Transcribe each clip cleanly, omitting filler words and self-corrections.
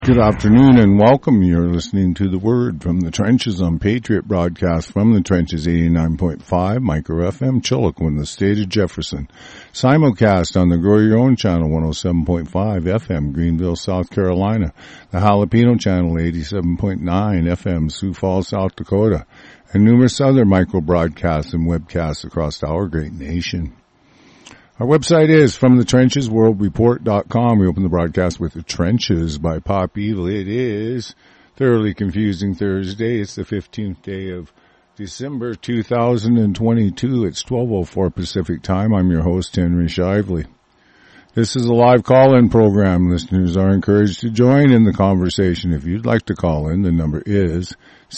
Good afternoon and welcome. You're listening to The Word from the Trenches on Patriot Broadcast from the Trenches 89.5 Micro FM Chilliwack in the state of Jefferson. Simulcast on the Grow Your Own channel 107.5 FM Greenville, South Carolina. The Jalapeno channel 87.9 FM Sioux Falls, South Dakota. And numerous other micro broadcasts and webcasts across our great nation. Our website is FromTheTrenchesWorldReport.com. We open the broadcast with The Trenches by Pop Evil. It is Thoroughly Confusing Thursday. It's the 15th day of December 2022. It's 12:04 Pacific Time. I'm your host, Henry Shively. This is a live call-in program. Listeners are encouraged to join in the conversation. If you'd like to call in, the number is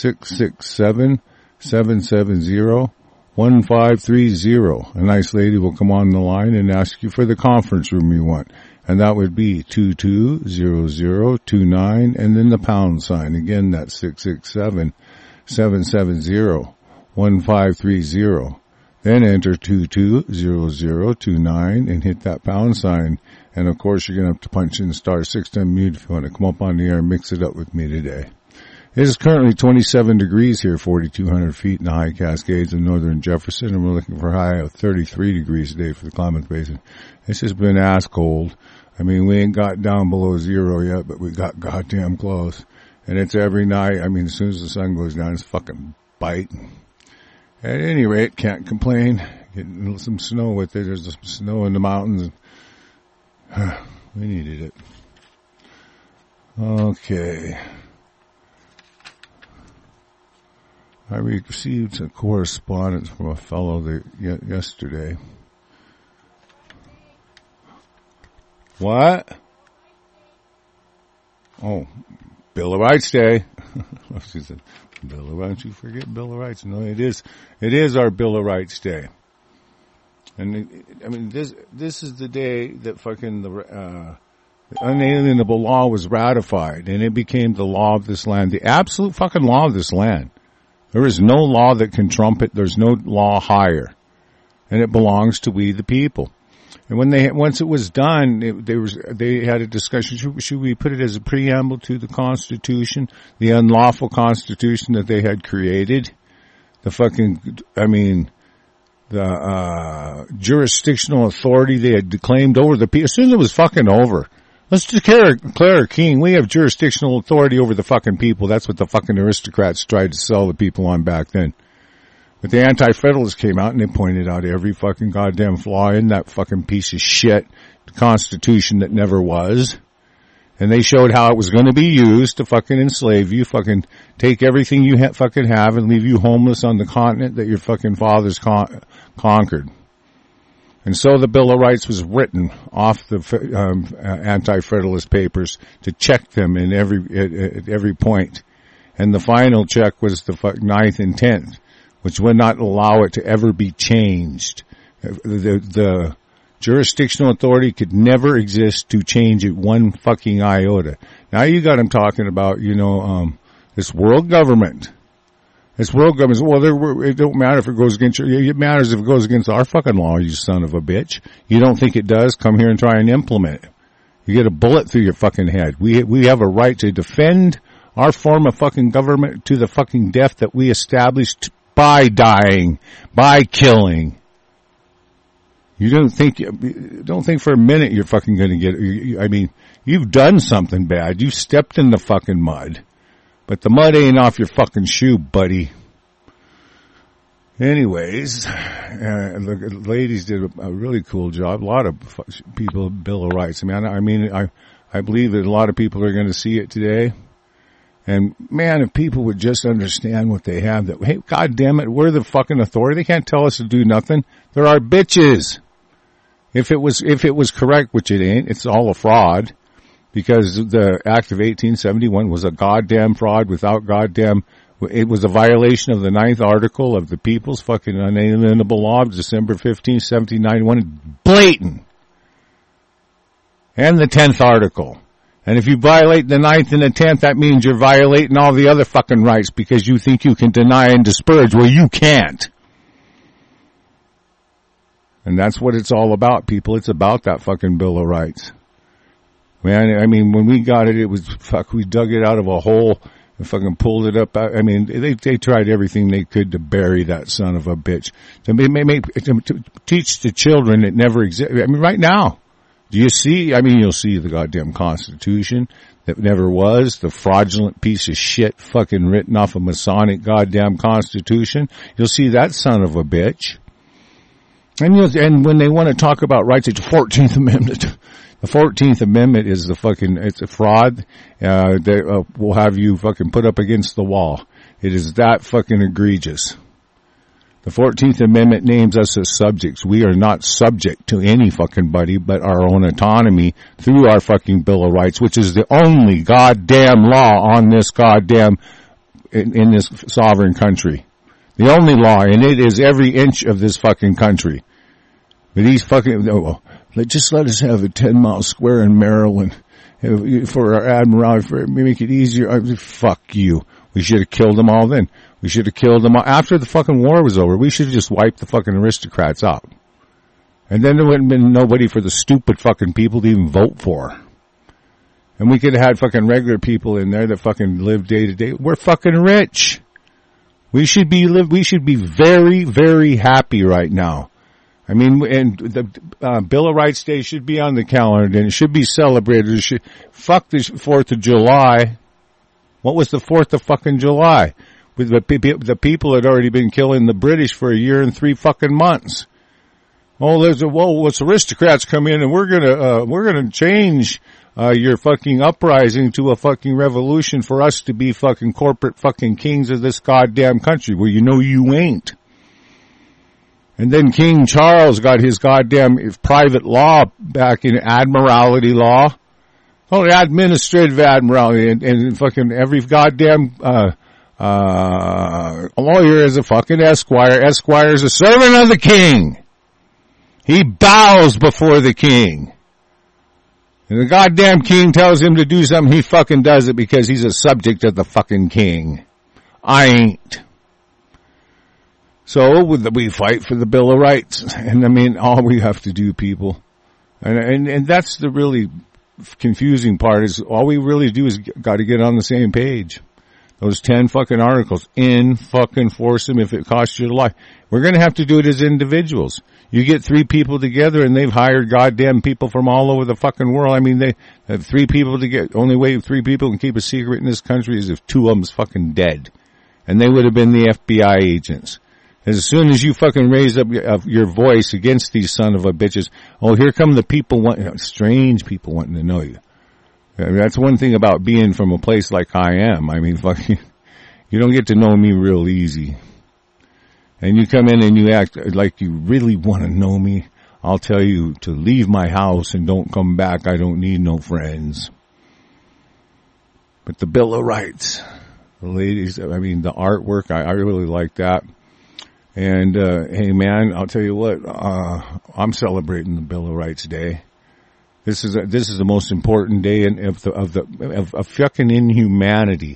667-770-1530. A nice lady will come on the line and ask you for the conference room you want. And that would be 220029 and then the pound sign. Again, that's 667-770-1530. Then enter 220029 and hit that pound sign. And of course, you're going to have to punch in *6 to unmute if you want to come up on the air and mix it up with me today. It is currently 27 degrees here, 4,200 feet in the high Cascades of northern Jefferson, and we're looking for a high of 33 degrees today for the Klamath Basin. It's just been ass cold. I mean, we ain't got down below zero yet, but we got goddamn close. And it's every night. I mean, as soon as the sun goes down, it's fucking biting. At any rate, can't complain. Getting some snow with it. There's some snow in the mountains. We needed it. Okay. I received a correspondence from a fellow yesterday. What? Oh, Bill of Rights Day. She said, Bill of Rights, you forget Bill of Rights. No, it is our Bill of Rights Day. And I mean, this is the day that fucking the unalienable law was ratified and it became the law of this land, the absolute fucking law of this land. There is no law that can trump it. There's no law higher. And it belongs to we the people. And once it was done, they had a discussion. Should we put it as a preamble to the Constitution, the unlawful Constitution that they had created? The jurisdictional authority they had claimed over the people. As soon as it was fucking over, let's declare a king. We have jurisdictional authority over the fucking people. That's what the fucking aristocrats tried to sell the people on back then. But the Anti-Federalists came out and they pointed out every fucking goddamn flaw in that fucking piece of shit Constitution that never was. And they showed how it was going to be used to fucking enslave you, fucking take everything you fucking have and leave you homeless on the continent that your fucking fathers conquered. And so the Bill of Rights was written off the Anti-Federalist papers to check them in at every point. And the final check was the 9th and 10th, which would not allow it to ever be changed. The jurisdictional authority could never exist to change it one fucking iota. Now you got him talking about, this world government. This world government, it don't matter if it goes against it matters if it goes against our fucking law, you son of a bitch. You don't think it does? Come here and try and implement it. You get a bullet through your fucking head. We have a right to defend our form of fucking government to the fucking death that we established by dying, by killing. You don't think for a minute you're fucking gonna get, I mean, you've done something bad. You stepped in the fucking mud. But the mud ain't off your fucking shoe, buddy. Anyways, the ladies did a really cool job. A lot of people have Bill of Rights. I believe that a lot of people are going to see it today. And man, if people would just understand what they have, that, hey, God damn it, we're the fucking authority. They can't tell us to do nothing. They're our bitches. If it was correct, which it ain't, it's all a fraud. Because the Act of 1871 was a goddamn fraud without goddamn, it was a violation of the 9th article of the People's fucking Unalienable Law of December 15, 1791. Blatant. And the 10th article. And if you violate the 9th and the 10th, that means you're violating all the other fucking rights because you think you can deny and disparage. Well, you can't. And that's what it's all about, people. It's about that fucking Bill of Rights. Man, I mean, when we got it, it was, we dug it out of a hole and fucking pulled it up. I mean, they tried everything they could to bury that son of a bitch. To teach the children it never existed. I mean, right now, do you see, I mean, you'll see the goddamn Constitution that never was, the fraudulent piece of shit fucking written off a Masonic goddamn Constitution. You'll see that son of a bitch. And when they want to talk about rights, it's the 14th Amendment. The 14th Amendment is it's a fraud, that will have you fucking put up against the wall. It is that fucking egregious. The 14th Amendment names us as subjects. We are not subject to any fucking body but our own autonomy through our fucking Bill of Rights, which is the only goddamn law on this goddamn, in this sovereign country. The only law, and it is every inch of this fucking country. But these fucking, just let us have a 10-mile square in Maryland for our admiralty, for make it easier. Fuck you. We should have killed them all then. We should have killed them all. After the fucking war was over, we should have just wiped the fucking aristocrats out. And then there wouldn't have been nobody for the stupid fucking people to even vote for. And we could have had fucking regular people in there that fucking live day to day. We're fucking rich. We should be very, very happy right now. I mean, and the Bill of Rights Day should be on the calendar and it should be celebrated. Fuck this 4th of July. What was the 4th of fucking July? With the people had already been killing the British for a year and 3 fucking months. Let's aristocrats come in and we're gonna change your fucking uprising to a fucking revolution for us to be fucking corporate fucking kings of this goddamn country. Well, you know you ain't. And then King Charles got his goddamn private law back in admiralty law. Oh, administrative admiralty and fucking every goddamn, lawyer is a fucking esquire. Esquire is a servant of the king. He bows before the king. And the goddamn king tells him to do something, he fucking does it because he's a subject of the fucking king. I ain't. So we fight for the Bill of Rights. And I mean, all we have to do, people, and that's the really confusing part, is all we really do is got to get on the same page. Those 10 fucking articles, fucking force them if it costs you your life. We're going to have to do it as individuals. You get 3 people together and they've hired goddamn people from all over the fucking world. I mean, they have 3 people to get, only way 3 people can keep a secret in this country is if 2 of them's fucking dead. And they would have been the FBI agents. As soon as you fucking raise up your voice against these son of a bitches, here come the people strange people wanting to know you. That's one thing about being from a place like I am. I mean, fucking, you don't get to know me real easy. And you come in and you act like you really want to know me. I'll tell you to leave my house and don't come back. I don't need no friends. But the Bill of Rights, the ladies, I mean, the artwork, I really like that. And, hey man, I'll tell you what, I'm celebrating the Bill of Rights Day. This is the most important day of fucking inhumanity.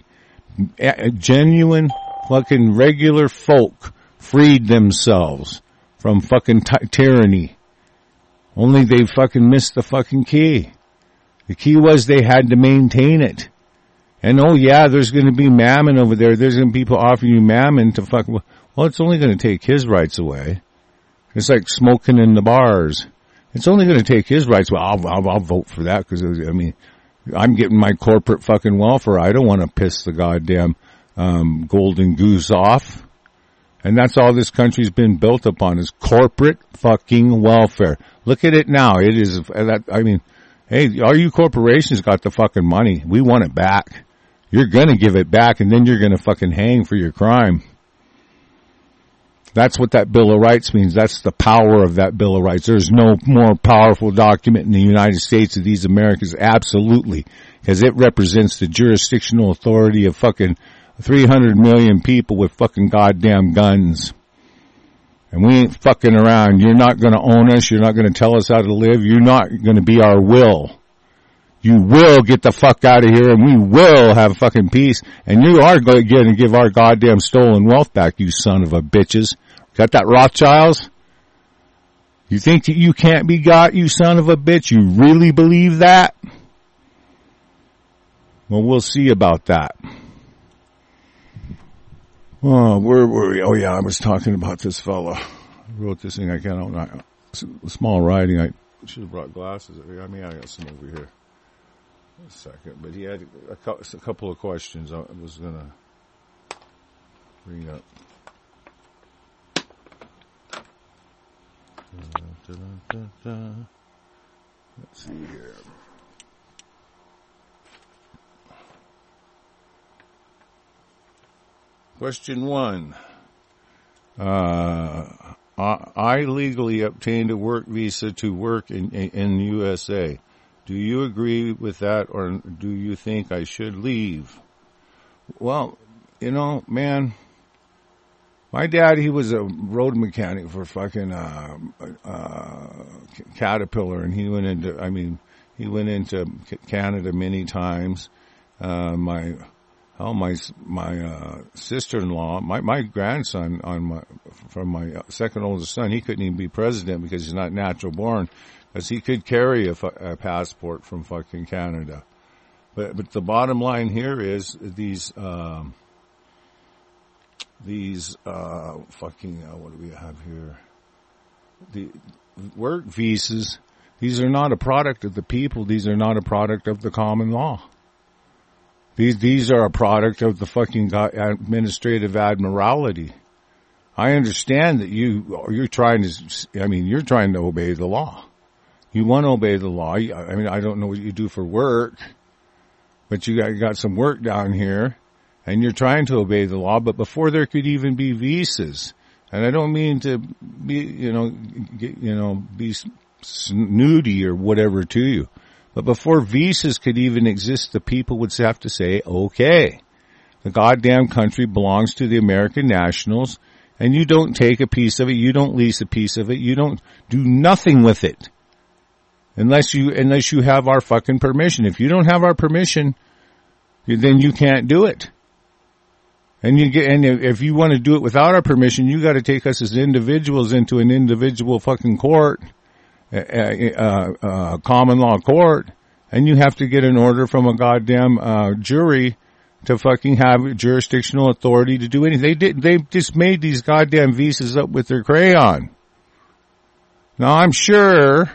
Genuine fucking regular folk freed themselves from fucking tyranny. Only they fucking missed the fucking key. The key was they had to maintain it. And there's gonna be mammon over there. There's gonna be people offering you mammon to fuck. Well, it's only going to take his rights away. It's like smoking in the bars. It's only going to take his rights. Well, I'll vote for that because, I mean, I'm getting my corporate fucking welfare. I don't want to piss the goddamn golden goose off. And that's all this country's been built upon is corporate fucking welfare. Look at it now. It is, I mean, hey, all you corporations got the fucking money. We want it back. You're going to give it back and then you're going to fucking hang for your crime. That's what that Bill of Rights means. That's the power of that Bill of Rights. There's no more powerful document in the United States of these Americans, absolutely, because it represents the jurisdictional authority of fucking 300 million people with fucking goddamn guns. And we ain't fucking around. You're not going to own us. You're not going to tell us how to live. You're not going to be our will. You will get the fuck out of here and we will have fucking peace. And you are going to give our goddamn stolen wealth back, you son of a bitches. Got that Rothschilds? You think that you can't be got, you son of a bitch? You really believe that? Well, we'll see about that. Oh, where were we? Oh, yeah, I was talking about this fella. I wrote this thing. I can't. Small writing. I should have brought glasses. I mean, I got some over here. A second, but he had a couple of questions I was going to bring up. Let's see here. Question 1. I legally obtained a work visa to work in the USA. Do you agree with that, or do you think I should leave? Well, you know, man, my dad, he was a road mechanic for fucking Caterpillar, and he went into Canada many times. My sister-in-law, my grandson from my second oldest son, he couldn't even be president because he's not natural born, because he could carry a passport from fucking Canada. But the bottom line here is these what do we have here? The work visas, these are not a product of the people. These are not a product of the common law. These are a product of the fucking administrative admiralty. I understand that you're trying to obey the law. You want to obey the law. I mean, I don't know what you do for work, but you got some work down here, and you're trying to obey the law. But before there could even be visas, and I don't mean to be, be snooty or whatever to you, but before visas could even exist, the people would have to say, okay, the goddamn country belongs to the American nationals, and you don't take a piece of it, you don't lease a piece of it, you don't do nothing with it. Unless you have our fucking permission. If you don't have our permission, then you can't do it. And if you want to do it without our permission, you got to take us as individuals into an individual fucking court, common law court, and you have to get an order from a goddamn jury to fucking have jurisdictional authority to do anything. They just made these goddamn visas up with their crayon. Now I'm sure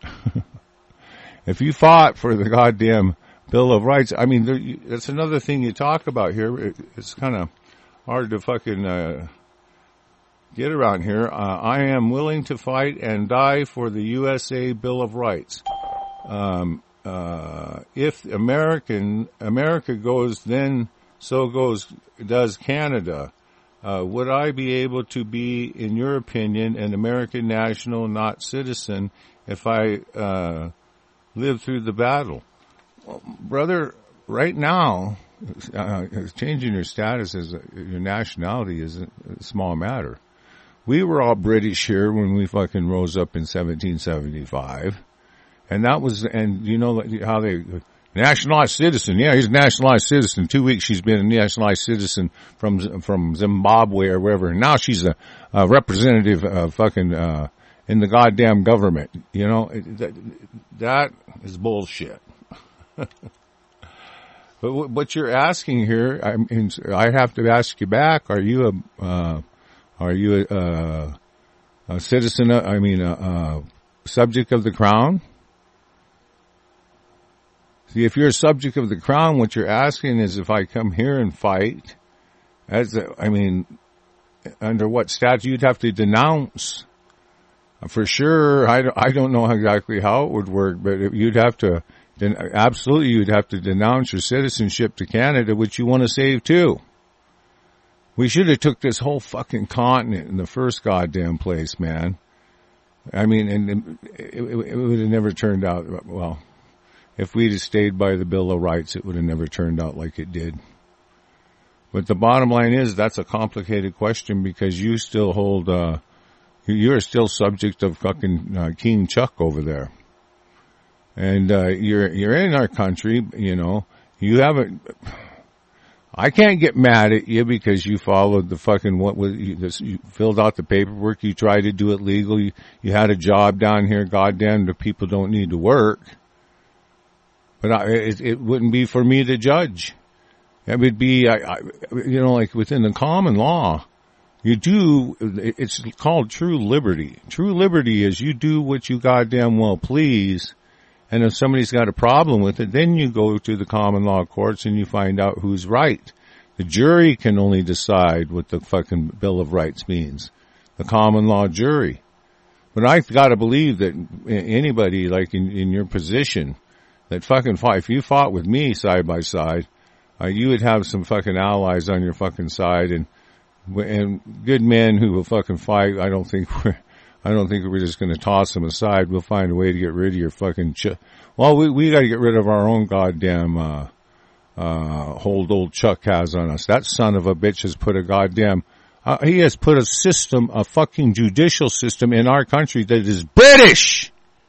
if you fought for the goddamn Bill of Rights, I mean, that's another thing you talk about here. It's kind of hard to fucking get around here. I am willing to fight and die for the USA Bill of Rights. If America goes, then so does Canada. Would I be able to be, in your opinion, an American national, not citizen, if I live through the battle? Well, brother, right now, changing your status as your nationality is a small matter. We were all British here when we fucking rose up in 1775. And that was, and you know how they, nationalized citizen. Yeah, he's a nationalized citizen. 2 weeks she's been a nationalized citizen from Zimbabwe or wherever. And now she's a representative, in the goddamn government. You know, that is bullshit. But what you're asking here, I have to ask you back, are you a citizen, subject of the crown? See, if you're a subject of the crown, what you're asking is if I come here and fight, under what statute you'd have to denounce. For sure, I don't know exactly how it would work, but you'd have to denounce your citizenship to Canada, which you want to save too. We should have took this whole fucking continent in the first goddamn place, man. I mean, and it would have never turned out, well, if we'd have stayed by the Bill of Rights, it would have never turned out like it did. But the bottom line is that's a complicated question because you still hold, you're still subject of fucking King Chuck over there. And you're in our country, you know. You haven't. I can't get mad at you because you followed the fucking you filled out the paperwork. You tried to do it legal. You had a job down here. Goddamn, the people don't need to work. But it wouldn't be for me to judge. It would be, like within the common law, it's called true liberty. True liberty is you do what you goddamn well please, and if somebody's got a problem with it, then you go to the common law courts and you find out who's right. The jury can only decide what the fucking Bill of Rights means. The common law jury. But I've got to believe that anybody like in your position that fucking fight, if you fought with me side by side, you would have some fucking allies on your fucking side and good men who will fucking fight. I don't think we're just going to toss them aside. We'll find a way to get rid of your fucking we got to get rid of our own goddamn hold old Chuck has on us. That son of a bitch has put he has put a fucking judicial system in our country that is British.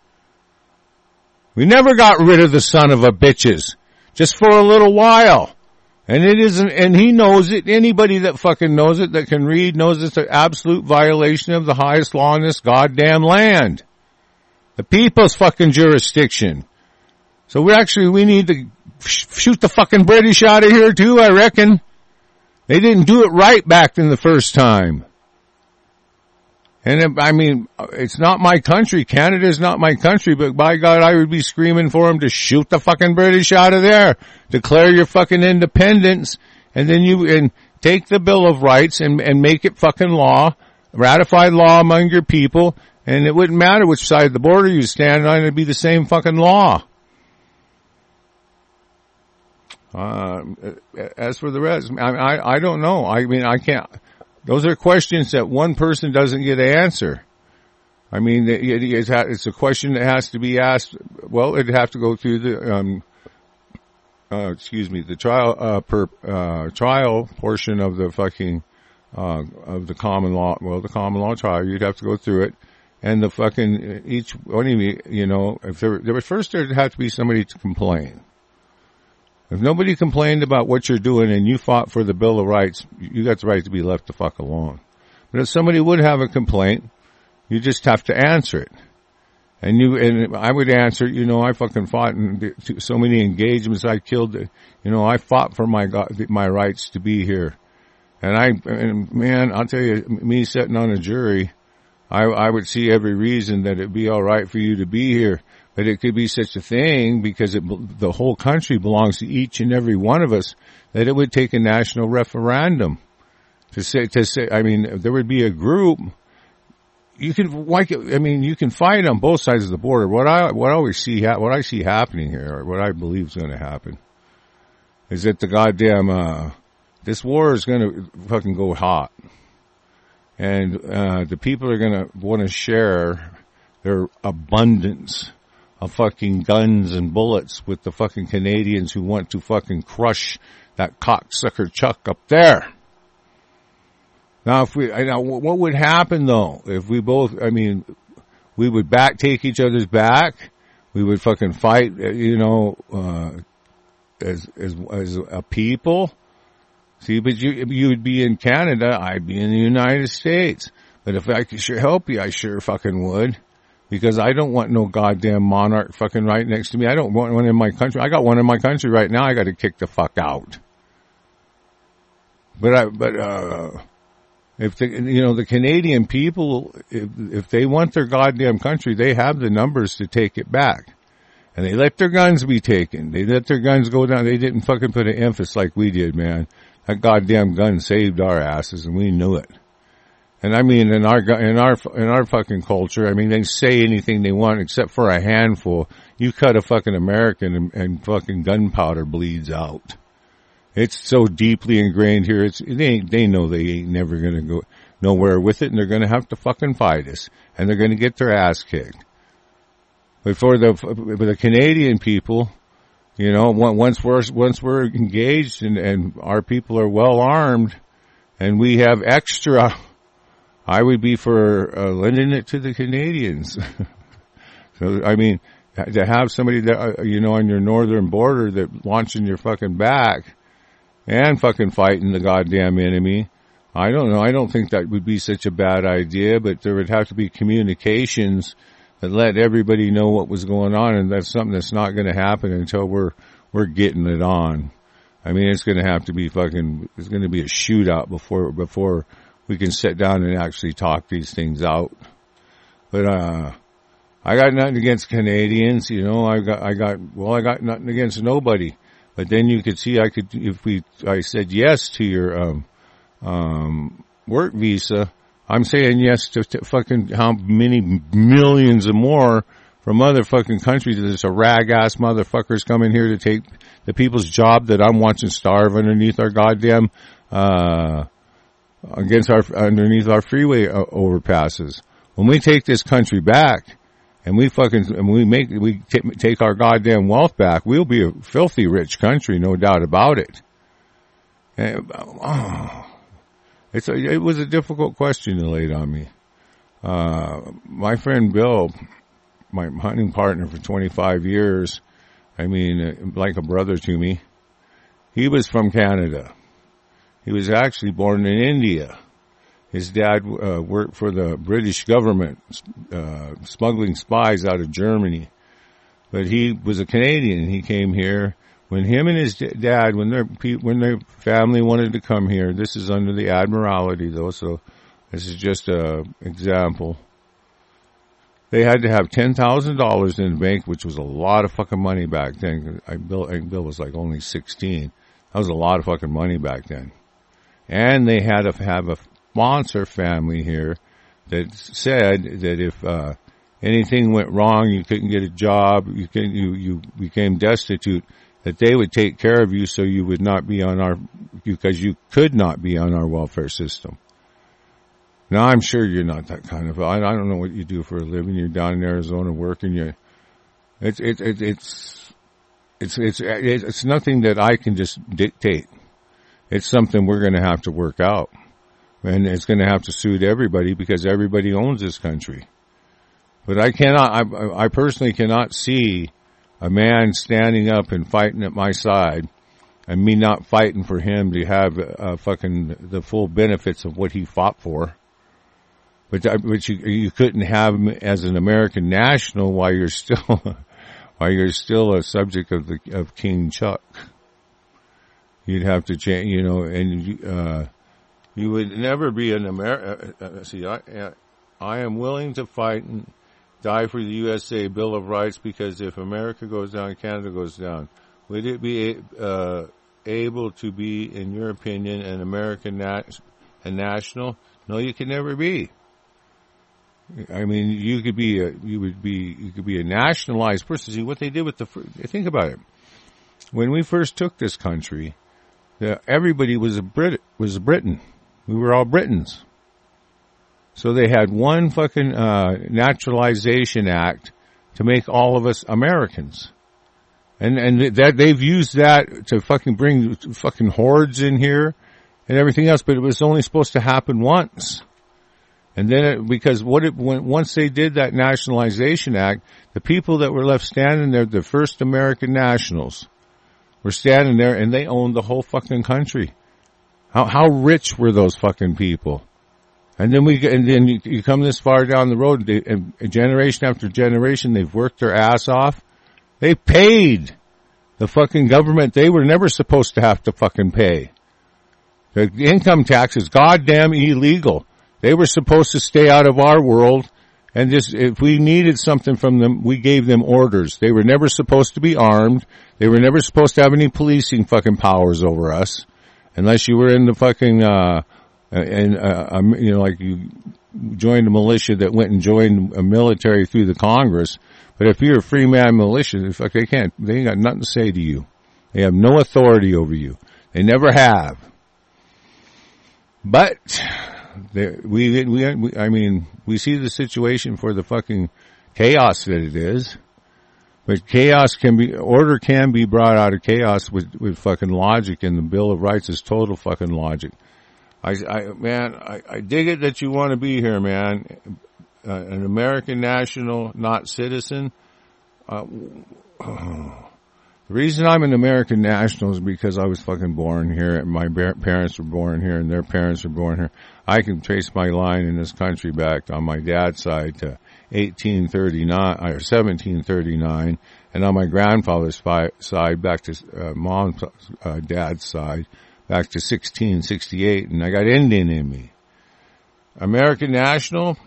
We never got rid of the son of a bitches. Just for a little while. And it isn't, and he knows it. Anybody that fucking knows it, that can read, knows it's an absolute violation of the highest law in this goddamn land. The people's fucking jurisdiction. So we need to shoot the fucking British out of here too, I reckon. They didn't do it right back in the first time. And it's not my country. Canada's not my country, but by God, I would be screaming for them to shoot the fucking British out of there. Declare your fucking independence, and then take the Bill of Rights and make it fucking law, ratified law among your people, and it wouldn't matter which side of the border you stand on, it'd be the same fucking law. As for the rest, I don't know. I can't. Those are questions that one person doesn't get to answer. It's a question that has to be asked. Well, it'd have to go through the trial portion of the fucking of the common law. Well, the common law trial, you'd have to go through it, and the fucking each one of you, if there'd have to be somebody to complain. If nobody complained about what you're doing and you fought for the Bill of Rights, you got the right to be left the fuck alone. But if somebody would have a complaint, you just have to answer it. And I would answer, I fucking fought in so many engagements. I killed, I fought for my rights to be here. And man, I'll tell you, me sitting on a jury, I would see every reason that it'd be all right for you to be here. But it could be such a thing because the whole country belongs to each and every one of us that it would take a national referendum to say, there would be a group. You can fight on both sides of the border. What I see happening here, or what I believe is going to happen, is that the goddamn, this war is going to fucking go hot. And, the people are going to want to share their abundance of fucking guns and bullets with the fucking Canadians who want to fucking crush that cocksucker Chuck up there. Now, what would happen though if we both, we would take each other's back, we would fucking fight, as a people. See, but you would be in Canada, I'd be in the United States. But if I could sure help you, I sure fucking would. Because I don't want no goddamn monarch fucking right next to me. I don't want one in my country. I got one in my country right now. I got to kick the fuck out. If the Canadian people, if they want their goddamn country, they have the numbers to take it back. And they let their guns be taken. They let their guns go down. They didn't fucking put an emphasis like we did, man. That goddamn gun saved our asses and we knew it. And in our fucking culture, they say anything they want except for a handful. You cut a fucking American and fucking gunpowder bleeds out. It's so deeply ingrained here. They know they ain't never gonna go nowhere with it, and they're gonna have to fucking fight us, and they're gonna get their ass kicked. But for the Canadian people, once we're engaged and our people are well armed, and we have extra. I would be for lending it to the Canadians. So, to have somebody that, on your northern border that launching your fucking back and fucking fighting the goddamn enemy, I don't know. I don't think that would be such a bad idea, but there would have to be communications that let everybody know what was going on, and that's something that's not going to happen until we're getting it on. I mean, it's going to have to be it's going to be a shootout before we can sit down and actually talk these things out. But, I got nothing against Canadians, you know, I got nothing against nobody. But then you could see I said yes to your, work visa, I'm saying yes to fucking how many millions and more from other fucking countries. There's a rag-ass motherfuckers coming here to take the people's job that I'm watching starve underneath our goddamn, underneath our freeway overpasses. When we take this country back and we take our goddamn wealth back, we'll be a filthy rich country, no doubt about it. And, it was a difficult question you laid on me. My friend Bill, my hunting partner for 25 years, I mean, like a brother to me, he was from Canada. He was actually born in India. His dad worked for the British government, smuggling spies out of Germany. But he was a Canadian. He came here. When him and his dad, when their family wanted to come here, this is under the Admiralty though, so this is just a example. They had to have $10,000 in the bank, which was a lot of fucking money back then. Bill was like only 16. That was a lot of fucking money back then. And they had to have a sponsor family here that said that if anything went wrong, you couldn't get a job, you became destitute, that they would take care of you so you would not be because you could not be on our welfare system. Now I'm sure you're not that kind of, I don't know what you do for a living. You're down in Arizona working, it's nothing that I can just dictate. It's something we're going to have to work out. And it's going to have to suit everybody because everybody owns this country. But I personally cannot see a man standing up and fighting at my side and me not fighting for him to have the full benefits of what he fought for. But you couldn't have him as an American national while you're still a subject of King Chuck. You'd have to change, you know, and you would never be an American. See, I am willing to fight and die for the USA Bill of Rights because if America goes down, Canada goes down. Would it be able to be, in your opinion, an American national? No, you can never be. I mean, you could be a nationalized person. See what they did with think about it. When we first took this country, everybody was a Briton. We were all Britons. So they had one fucking naturalization act to make all of us Americans. And that they've used that to fucking bring fucking hordes in here and everything else, but it was only supposed to happen once. And then once they did that nationalization act, the people that were left standing there, the first American nationals, were standing there and they owned the whole fucking country. How rich were those fucking people? And then you come this far down the road, and generation after generation, they've worked their ass off. They paid the fucking government they were never supposed to have to fucking pay. The income tax is goddamn illegal. They were supposed to stay out of our world, and just, if we needed something from them, we gave them orders. They were never supposed to be armed. They were never supposed to have any policing fucking powers over us. Unless you were in the fucking, you know, like you joined a militia that went and joined a military through the Congress. But if you're a free man militia, they ain't got nothing to say to you. They have no authority over you. They never have. But, we see the situation for the fucking chaos that it is. But order can be brought out of chaos with fucking logic, and the Bill of Rights is total fucking logic. I dig it that you want to be here, man. An American national, not citizen. The reason I'm an American national is because I was fucking born here, and my parents were born here, and their parents were born here. I can trace my line in this country back on my dad's side to 1839 or 1739, and on my grandfather's side, back to mom's dad's side, back to 1668, and I got Indian in me. American national?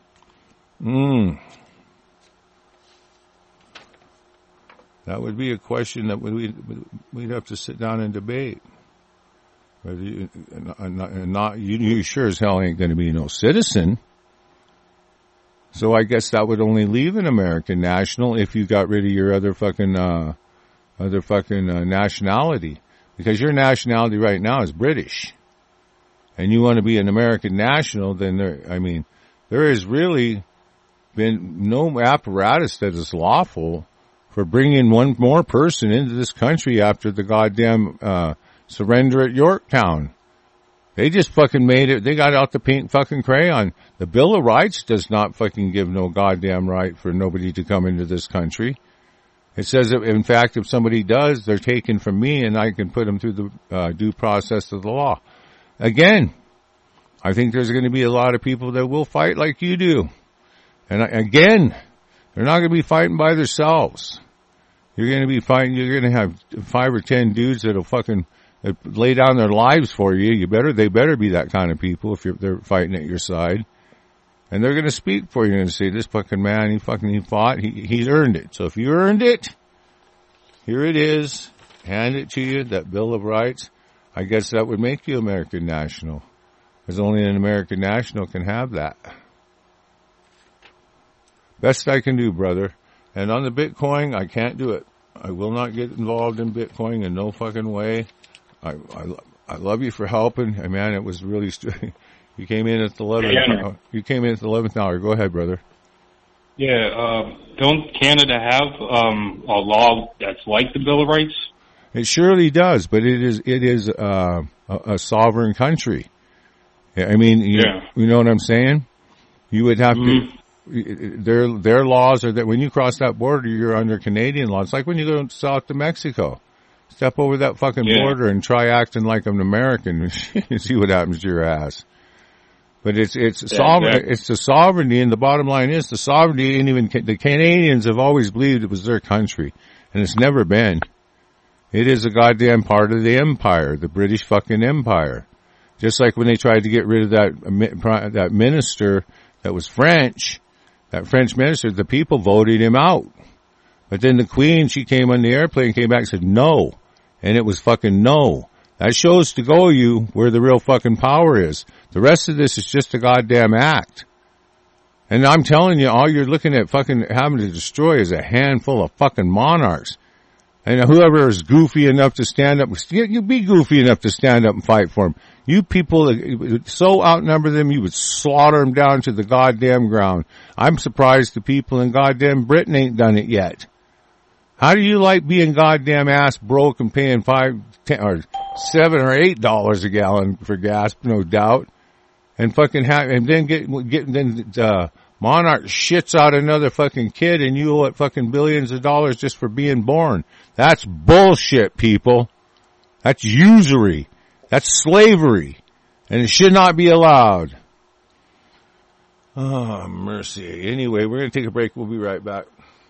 That would be a question that we'd have to sit down and debate. But you sure as hell ain't going to be no citizen. So I guess that would only leave an American national if you got rid of your other fucking nationality. Because your nationality right now is British. And you want to be an American national, then there has really been no apparatus that is lawful for bringing one more person into this country after the goddamn surrender at Yorktown. They just fucking made it. They got out the pink fucking crayon. The Bill of Rights does not fucking give no goddamn right for nobody to come into this country. It says that, in fact, if somebody does, they're taken from me and I can put them through the due process of the law. Again, I think there's going to be a lot of people that will fight like you do. And again, they're not going to be fighting by themselves. You're going to be fighting, you're going to have 5 or 10 dudes that'll fucking lay down their lives for you. They better be that kind of people if they're fighting at your side. And they're going to speak for you and say, this fucking man, he fought, he's earned it. So if you earned it, here it is, hand it to you, that Bill of Rights. I guess that would make you American national. Because only an American national can have that. Best I can do, brother. And on the Bitcoin, I can't do it. I will not get involved in Bitcoin in no fucking way. I love you for helping. Man, it was really you came in at the 11th. You came in at the 11th hour. Go ahead, brother. Yeah. Don't Canada have a law that's like the Bill of Rights? It surely does, but it is a sovereign country. I mean, you know what I'm saying? You would have to. Their laws are that when you cross that border, you're under Canadian law. It's like when you go south to Mexico. Step over that fucking border and try acting like an American and see what happens to your ass. But it's sovereign. It's the sovereignty, and the bottom line is the sovereignty. And even the Canadians have always believed it was their country, and it's never been. It is a goddamn part of the empire, the British fucking empire. Just like when they tried to get rid of that minister that was French. That French minister, the people voted him out. But then the Queen, she came on the airplane, came back and said no. And it was fucking no. That shows to go you where the real fucking power is. The rest of this is just a goddamn act. And I'm telling you, all you're looking at fucking having to destroy is a handful of fucking monarchs. And whoever is goofy enough to stand up, you be goofy enough to stand up and fight for them. You people so outnumber them, you would slaughter them down to the goddamn ground. I'm surprised the people in goddamn Britain ain't done it yet. How do you like being goddamn ass broke and paying $5, $10, or $7 or $8 a gallon for gas? No doubt. And fucking and then Monarch shits out another fucking kid, and you owe it fucking billions of dollars just for being born. That's bullshit, people. That's usury. That's slavery. And it should not be allowed. Oh, mercy. Anyway, we're going to take a break. We'll be right back.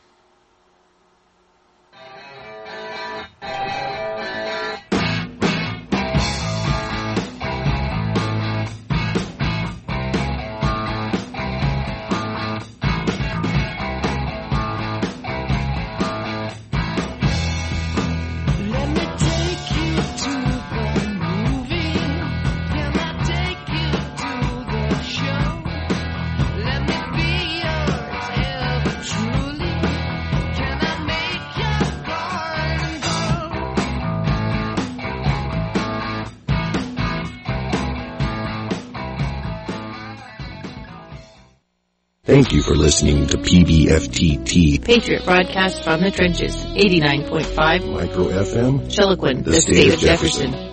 Thank you for listening to PBFTT. Patriot broadcast from the trenches. 89.5 Micro FM. Chiloquin, the state of Jefferson.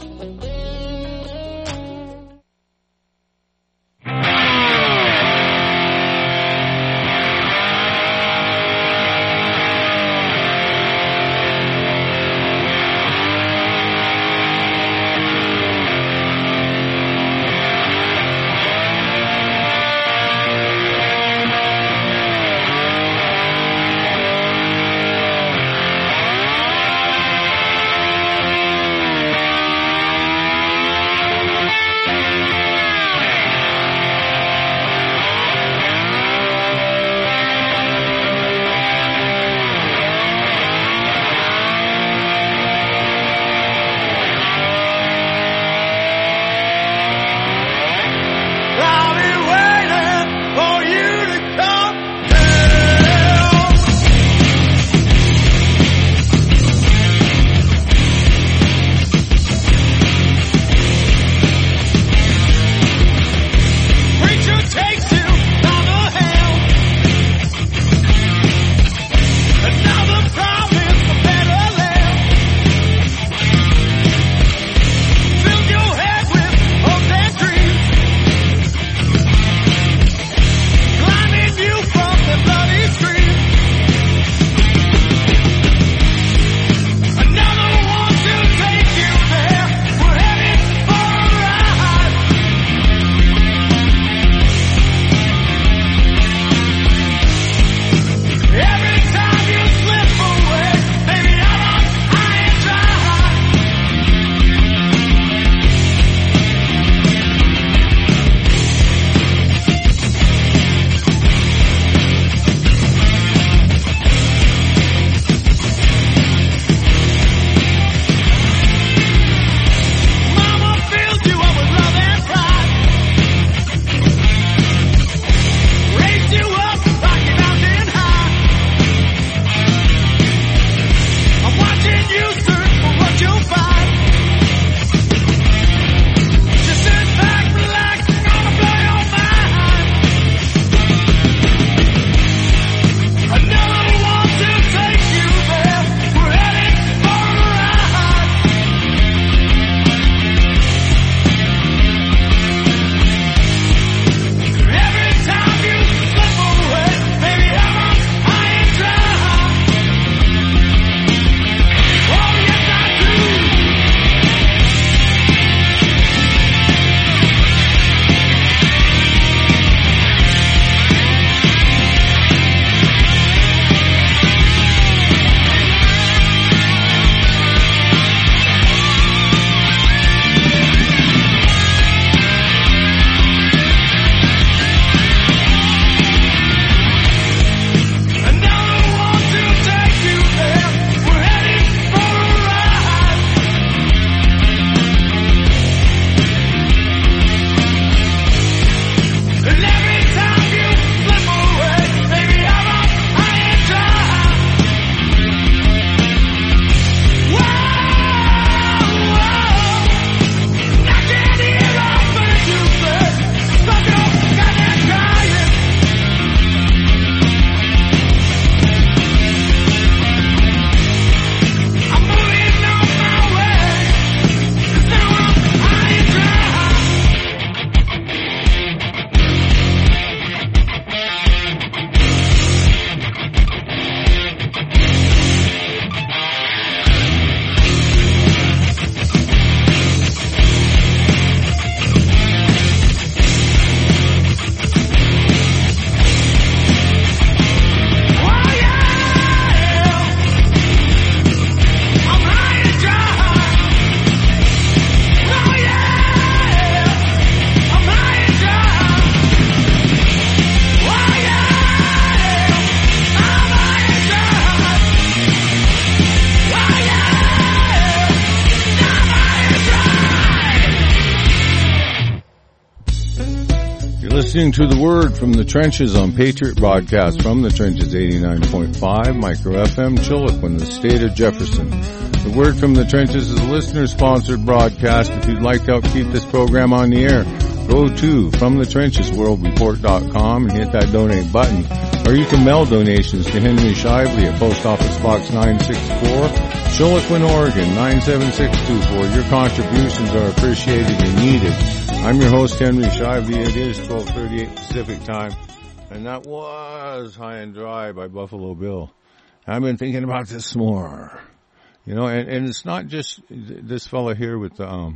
listening to The Word from the Trenches on Patriot Broadcast from the Trenches 89.5 Micro FM, Chilliwack, the state of Jefferson. The Word from the Trenches is a listener-sponsored broadcast. If you'd like to help keep this program on the air, go to FromTheTrenchesWorldReport.com and hit that donate button. Or you can mail donations to Henry Shively at Post Office Box 964, Chilliwack, Oregon 97624. Your contributions are appreciated and needed. I'm your host, Henry Shively. It is 12:38 Pacific time, and that was High and Dry by Buffalo Bill. I've been thinking about this more, you know, and it's not just this fella here with the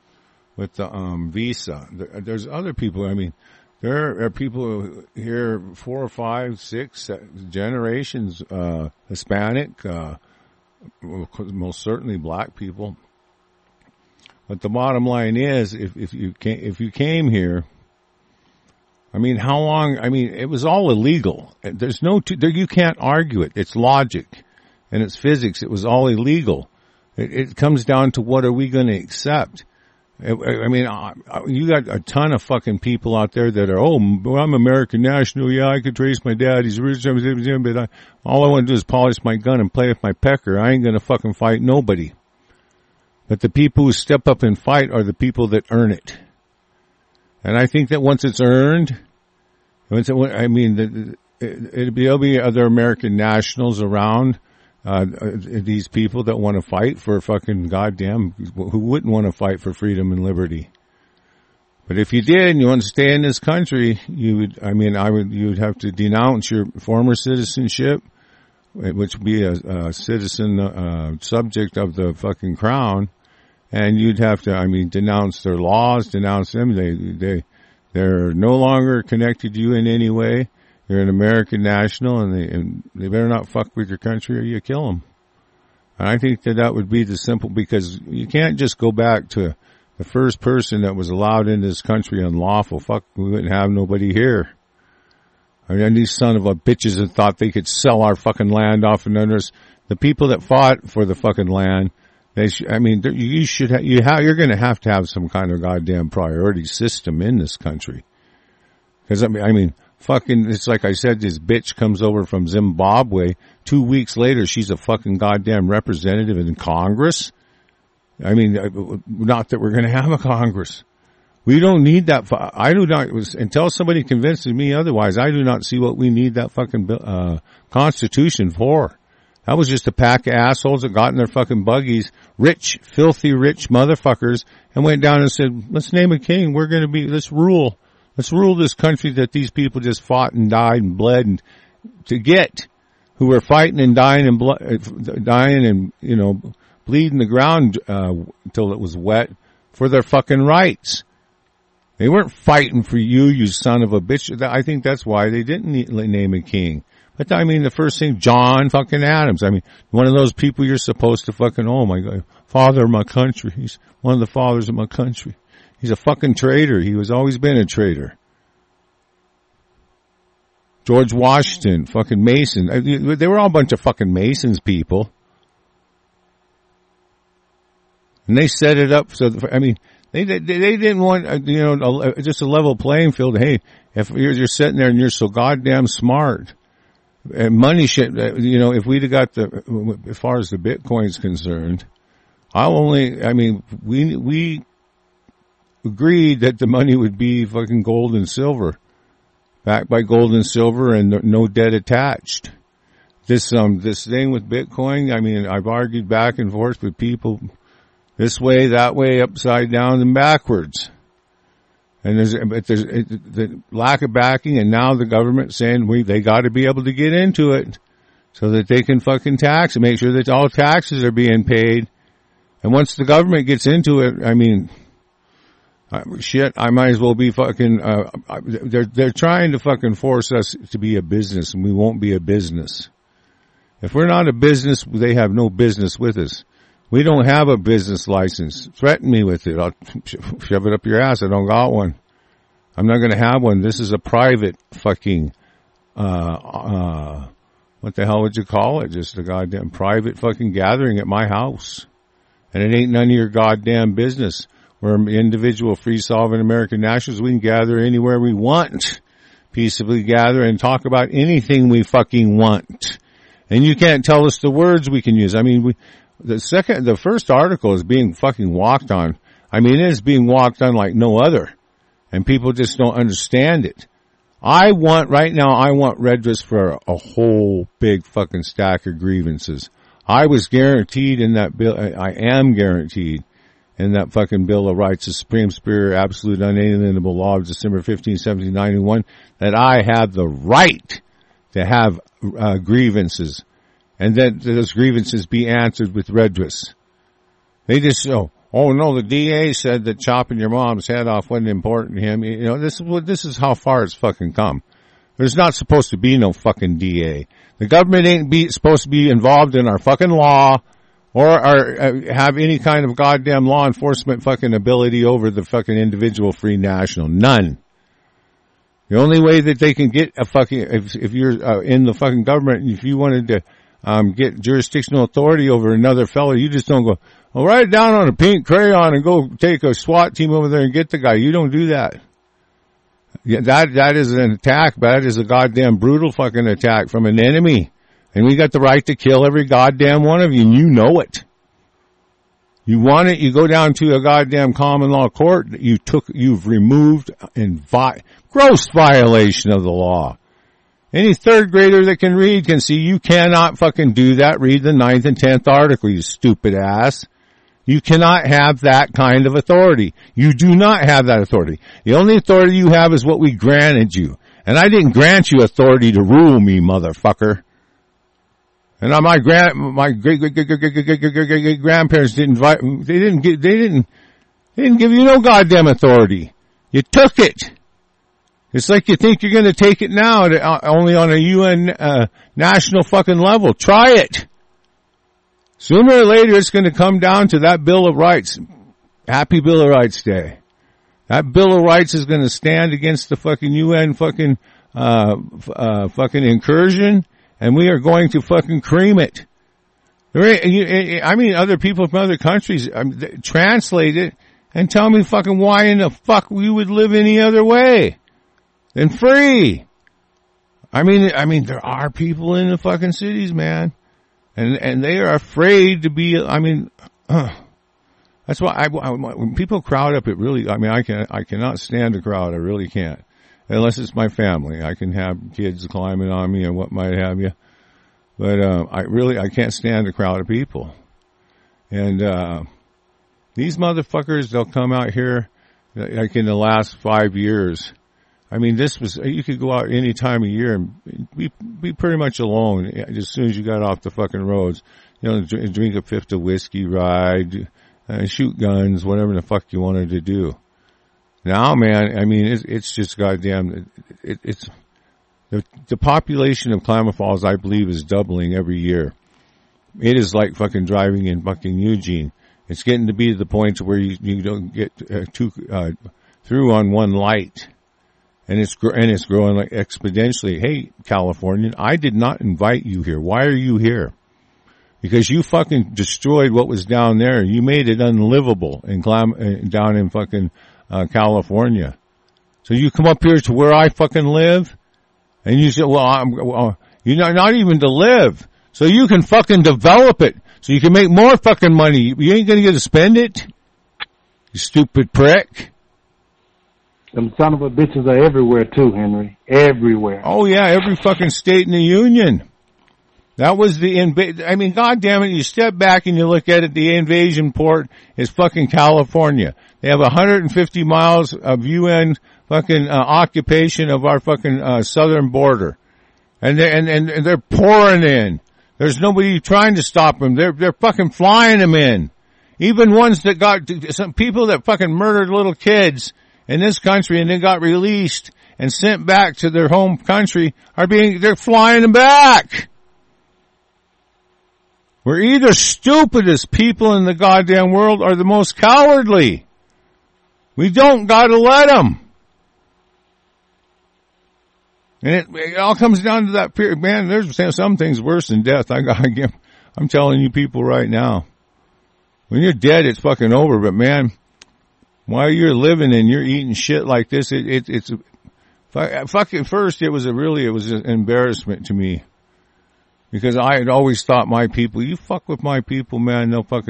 visa. There's other people. I mean, there are people here 4 or 5, 6 generations, Hispanic, most certainly black people. But the bottom line is, if you came here, I mean, how long? I mean, it was all illegal. There's you can't argue it. It's logic and it's physics. It was all illegal. It comes down to what are we going to accept? I mean, you got a ton of fucking people out there that are, well, I'm American national. Yeah, I could trace my dad. He's rich, but all I want to do is polish my gun and play with my pecker. I ain't going to fucking fight nobody. But the people who step up and fight are the people that earn it. And I think that once it's earned, there'll be other American nationals around, these people that want to fight for fucking goddamn, who wouldn't want to fight for freedom and liberty. But if you did and you want to stay in this country, you would have to denounce your former citizenship, which would be a citizen, subject of the fucking crown, and you'd have to, denounce their laws, denounce them. They're no longer connected to you in any way. You're an American national, and they better not fuck with your country or you kill them. And I think that would be the simple, because you can't just go back to the first person that was allowed in this country unlawful. Fuck, we wouldn't have nobody here. I mean, these son of a bitches that thought they could sell our fucking land off and under us. The people that fought for the fucking land, you're going to have some kind of goddamn priority system in this country. Because fucking, it's like I said, this bitch comes over from Zimbabwe. 2 weeks later, she's a fucking goddamn representative in Congress. Not that we're going to have a Congress. We don't need that. I do not, until somebody convinces me otherwise, I do not see what we need that fucking Constitution for. That was just a pack of assholes that got in their fucking buggies, rich, filthy, rich motherfuckers, and went down and said, let's name a king. Let's rule. Let's rule this country that these people just fought and died and bled and to get, who were fighting and dying and bleeding the ground, until it was wet for their fucking rights. They weren't fighting for you son of a bitch. I think that's why they didn't name a king. But the first thing, John fucking Adams. One of those people you're supposed to fucking, oh my God, father of my country. He's one of the fathers of my country. He's a fucking traitor. He was always been a traitor. George Washington, fucking Mason. They were all a bunch of fucking Masons people. And they set it up so, they didn't want, just a level playing field. Hey, if you're sitting there and you're so goddamn smart, and money shit, if we'd have got as far as the Bitcoin's concerned, we agreed that the money would be fucking gold and silver, backed by gold and silver and no debt attached. This thing with Bitcoin, I've argued back and forth with people this way, that way, upside down, and backwards. And there's the lack of backing, and now the government saying they got to be able to get into it so that they can fucking tax and make sure that all taxes are being paid. And once the government gets into it, I might as well be fucking. They're trying to fucking force us to be a business, and we won't be a business. If we're not a business, they have no business with us. We don't have a business license. Threaten me with it. I'll shove it up your ass. I don't got one. I'm not going to have one. This is a private fucking, what the hell would you call it? Just a goddamn private fucking gathering at my house. And it ain't none of your goddamn business. We're individual, free, sovereign American nationals. We can gather anywhere we want. Peaceably gather and talk about anything we fucking want. And you can't tell us the words we can use. I mean, the first article is being fucking walked on. I mean, it is being walked on like no other. And people just don't understand it. I want redress for a whole big fucking stack of grievances. I was guaranteed in that bill, I am guaranteed in that fucking Bill of Rights, the Supreme Superior Absolute Unalienable Law of December 15, 1791, that I have the right to have grievances, and that those grievances be answered with redress. They just oh no, the DA said that chopping your mom's head off wasn't important to him. You know, this is how far it's fucking come. There's not supposed to be no fucking DA. The government ain't supposed to be involved in our fucking law or have any kind of goddamn law enforcement fucking ability over the fucking individual free national. None. The only way that they can get a fucking, if you're in the fucking government, if you wanted to get jurisdictional authority over another fellow, you just don't go, well, write it down on a pink crayon and go take a SWAT team over there and get the guy. You don't do that. Yeah, that is an attack. That is a goddamn brutal fucking attack from an enemy. And we got the right to kill every goddamn one of you, and you know it. You want it, you go down to a goddamn common law court, you've removed in gross violation of the law. Any third grader that can read can see you cannot fucking do that. Read the 9th and 10th article, you stupid ass. You cannot have that kind of authority. You do not have that authority. The only authority you have is what we granted you. And I didn't grant you authority to rule me, motherfucker. And my great grandparents didn't give you no goddamn authority. You took it. It's like you think you're going to take it now, only on a UN national fucking level. Try it. Sooner or later, it's going to come down to that Bill of Rights. Happy Bill of Rights Day. That Bill of Rights is going to stand against the fucking UN fucking incursion, and we are going to fucking cream it. I mean, other people from other countries translate it and tell me fucking why in the fuck we would live any other way than free. I mean, there are people in the fucking cities, man. And they are afraid to be, that's why when people crowd up, it really, I cannot stand a crowd. I really can't. Unless it's my family. I can have kids climbing on me and what might have you. But, I can't stand a crowd of people. And, these motherfuckers, they'll come out here, like in the last 5 years. I mean, you could go out any time of year and be pretty much alone as soon as you got off the fucking roads. You know, drink a fifth of whiskey, ride, shoot guns, whatever the fuck you wanted to do. Now, man, I mean, it's just goddamn, it's, the population of Klamath Falls, I believe, is doubling every year. It is like fucking driving in fucking Eugene. It's getting to be the point where you don't get through on one light. And it's growing like exponentially. Hey, Californian, I did not invite you here. Why are you here? Because you fucking destroyed what was down there. You made it unlivable down in fucking California. So you come up here to where I fucking live, and you say, well, you're not even to live. So you can fucking develop it. So you can make more fucking money. You ain't gonna get to spend it. You stupid prick. Them son of a bitches are everywhere too, Henry. Everywhere. Oh yeah, every fucking state in the union. That was God damn it, you step back and you look at it, the invasion port is fucking California. They have 150 miles of UN fucking occupation of our fucking southern border. And they're pouring in. There's nobody trying to stop them. They're fucking flying them in. Even ones that got some people that fucking murdered little kids in this country and then got released and sent back to their home country they're flying them back. We're either stupidest people in the goddamn world or the most cowardly. We don't gotta let them. And it all comes down to that period. Man, there's some things worse than death. I'm telling you people right now. When you're dead, it's fucking over, but man, While you're living and you're eating shit like this, it's fucking first it was an embarrassment to me. Because I had always thought my people, you fuck with my people, man,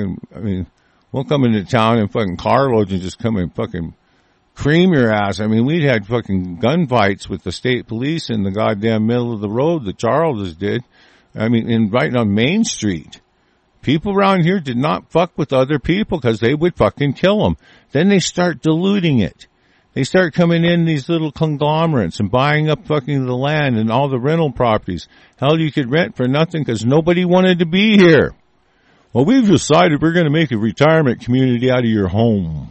we'll come into town and fucking carloads and just come and fucking cream your ass. I mean, we'd had fucking gunfights with the state police in the goddamn middle of the road, the Charles did. I mean, right on Main Street. People around here did not fuck with other people because they would fucking kill them. Then they start diluting it. They start coming in these little conglomerates and buying up fucking the land and all the rental properties. Hell, you could rent for nothing because nobody wanted to be here. Well, we've decided we're going to make a retirement community out of your home.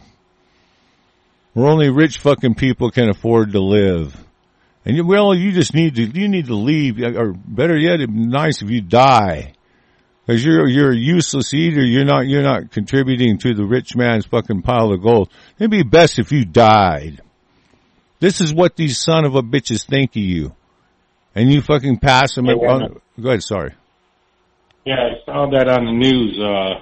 Where only rich fucking people can afford to live. And you just need to leave, or better yet, it'd be nice if you die. Cause you're a useless eater, you're not contributing to the rich man's fucking pile of gold. It'd be best if you died. This is what these son of a bitches think of you. And you fucking pass them on. Go ahead, sorry. Yeah, I saw that on the news,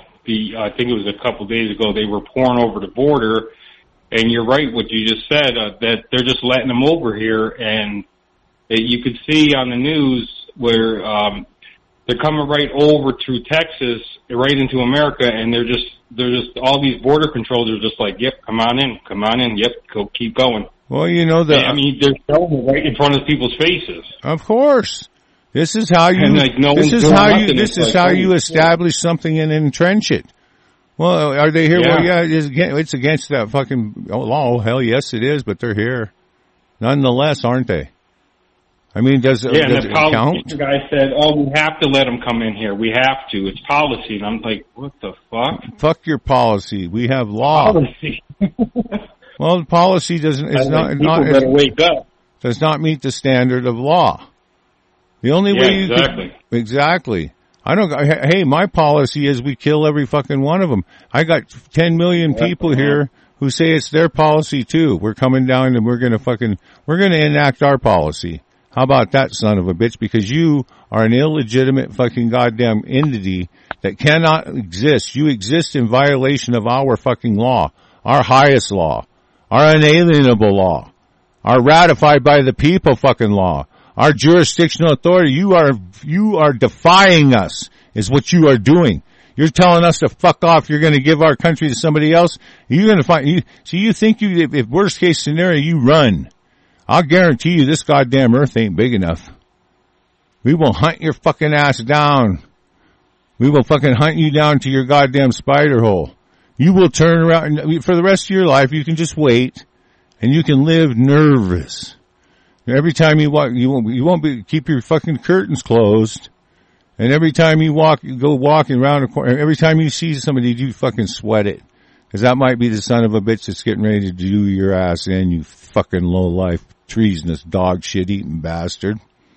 I think it was a couple days ago, they were pouring over the border, and you're right what you just said, that they're just letting them over here, and you could see on the news where, they're coming right over through Texas, right into America, and they're just all these border controls are just like, yep, come on in, yep, keep going. Well, you know that. I mean, they're showing it right in front of people's faces. Of course. This is how you, this is how you establish something and entrench it. Well, are they here? Yeah. Well, yeah, it's against that fucking law. Hell yes it is, but they're here. Nonetheless, aren't they? I mean, does it count? The guy said, we have to let them come in here. We have to. It's policy. And I'm like, what the fuck? Fuck your policy. We have law. Policy. Well, the policy does not meet the standard of law. The only way you exactly. Hey, my policy is we kill every fucking one of them. I got 10 million people here who say it's their policy too. We're coming down and we're going to enact our policy. How about that, son of a bitch? Because you are an illegitimate fucking goddamn entity that cannot exist. You exist in violation of our fucking law, our highest law, our unalienable law, our ratified by the people fucking law, our jurisdictional authority. You are defying us is what you are doing. You're telling us to fuck off. You're going to give our country to somebody else. You're going to you think if worst case scenario, you run. I'll guarantee you this goddamn earth ain't big enough. We will hunt your fucking ass down. We will fucking hunt you down to your goddamn spider hole. You will turn around for the rest of your life. You can just wait and you can live nervous. Every time you walk, you won't keep your fucking curtains closed. And every time you go walking around a corner, every time you see somebody, you fucking sweat it. Cause that might be the son of a bitch that's getting ready to do your ass in, you fucking low-life, treasonous, dog shit-eating bastard.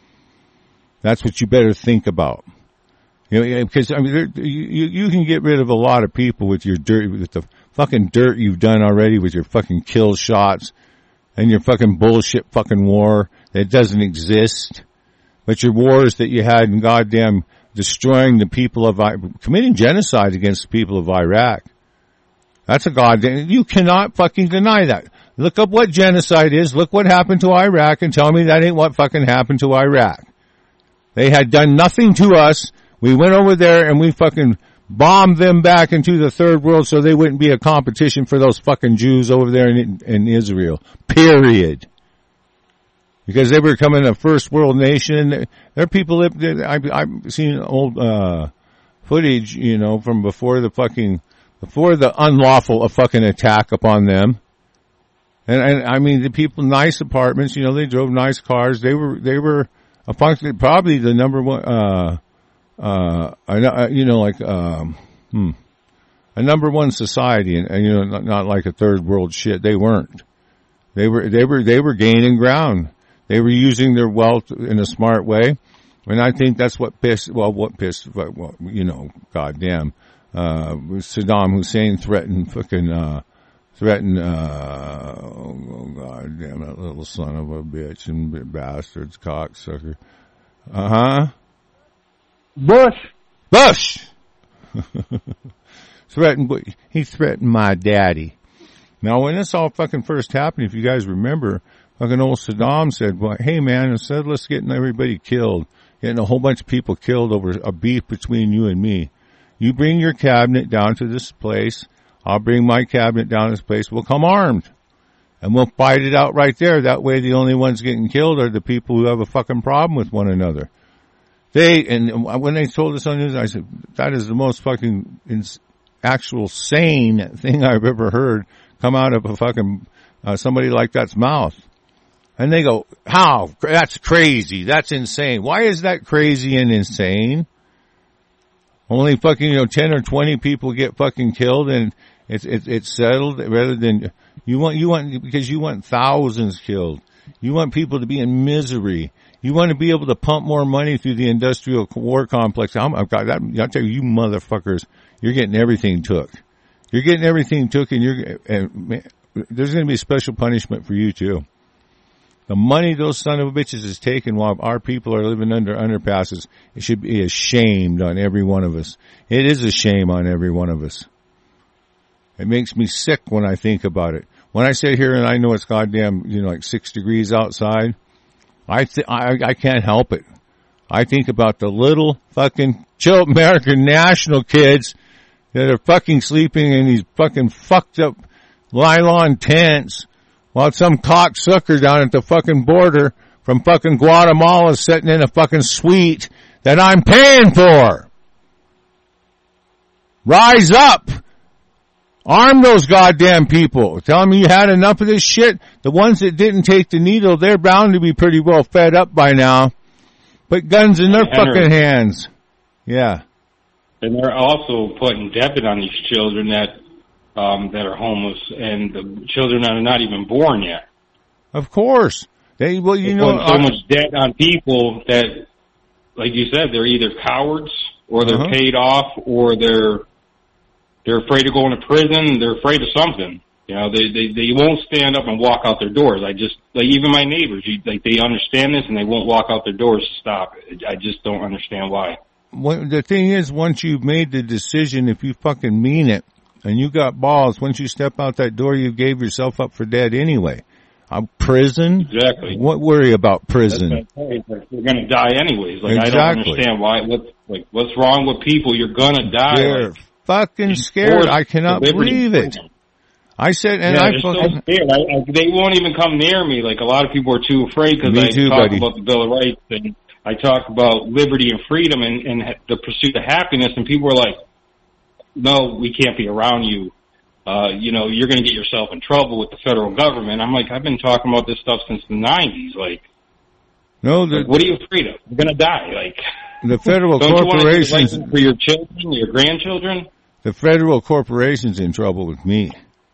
That's what you better think about. Because, I mean, you can get rid of a lot of people with your dirt, with the fucking dirt you've done already with your fucking kill shots and your fucking bullshit fucking war that doesn't exist. But your wars that you had in goddamn destroying the people of, committing genocide against the people of Iraq. That's a goddamn, you cannot fucking deny that. Look up what genocide is, look what happened to Iraq, and tell me that ain't what fucking happened to Iraq. They had done nothing to us. We went over there and we fucking bombed them back into the third world so they wouldn't be a competition for those fucking Jews over there in Israel. Period. Because they were becoming a first world nation. There are people that I've seen old footage, from before the unlawful fucking attack upon them. And I mean, the people, nice apartments, they drove nice cars. They were probably the number one, a number one society and not like a third world shit. They weren't. They were gaining ground. They were using their wealth in a smart way. And I think that's what pissed, goddamn. Saddam Hussein threatened, God damn, that little son of a bitch and bastards, cocksucker. Bush! He threatened my daddy. Now, when this all fucking first happened, if you guys remember, fucking old Saddam said, well, hey man, instead of let's getting everybody killed, getting a whole bunch of people killed over a beef between you and me, you bring your cabinet down to this place, I'll bring my cabinet down to this place, we'll come armed. And we'll fight it out right there. That way the only ones getting killed are the people who have a fucking problem with one another. And when they told us on news, I said, that is the most fucking actual sane thing I've ever heard come out of a fucking, somebody like that's mouth. And they go, how? That's crazy. That's insane. Why is that crazy and insane? Only fucking, 10 or 20 people get fucking killed and it's settled rather than, because you want thousands killed. You want people to be in misery. You want to be able to pump more money through the industrial war complex. I'll tell you motherfuckers, you're getting everything took. You're getting everything took and there's going to be special punishment for you too. The money those son of a bitches is taking while our people are living under underpasses, it should be ashamed on every one of us. It is a shame on every one of us. It makes me sick when I think about it. When I sit here and I know it's goddamn, like 6 degrees outside, I can't help it. I think about the little fucking American national kids that are fucking sleeping in these fucking fucked up nylon tents while some cocksucker down at the fucking border from fucking Guatemala is sitting in a fucking suite that I'm paying for. Rise up. Arm those goddamn people. Tell me you had enough of this shit. The ones that didn't take the needle, they're bound to be pretty well fed up by now. Put guns in their fucking hands. Yeah. And they're also putting debit on these children that are homeless and the children that are not even born yet. Of course. They're putting so much debt on people that, like you said, they're either cowards or they're paid off or they're afraid of going to prison. They're afraid of something. They won't stand up and walk out their doors. Even my neighbors, they understand this and they won't walk out their doors to stop it. I just don't understand why. The thing is, once you've made the decision, if you fucking mean it and you got balls, once you step out that door, you gave yourself up for dead anyway. Prison? Exactly. What worry about prison? We're going to die anyways. Exactly. I don't understand why. What's wrong with people? You're going to die. They're fucking scared. I cannot believe it. I said, and they're so scared. They won't even come near me. Like, a lot of people are too afraid because I talk about the Bill of Rights and I talk about liberty and freedom and the pursuit of happiness, and people are like, no, we can't be around you. You're going to get yourself in trouble with the federal government. I'm like, I've been talking about this stuff since the 90s. What are you afraid of? You're going to die. The federal don't corporations you want to for your children, your grandchildren. The federal corporation's in trouble with me.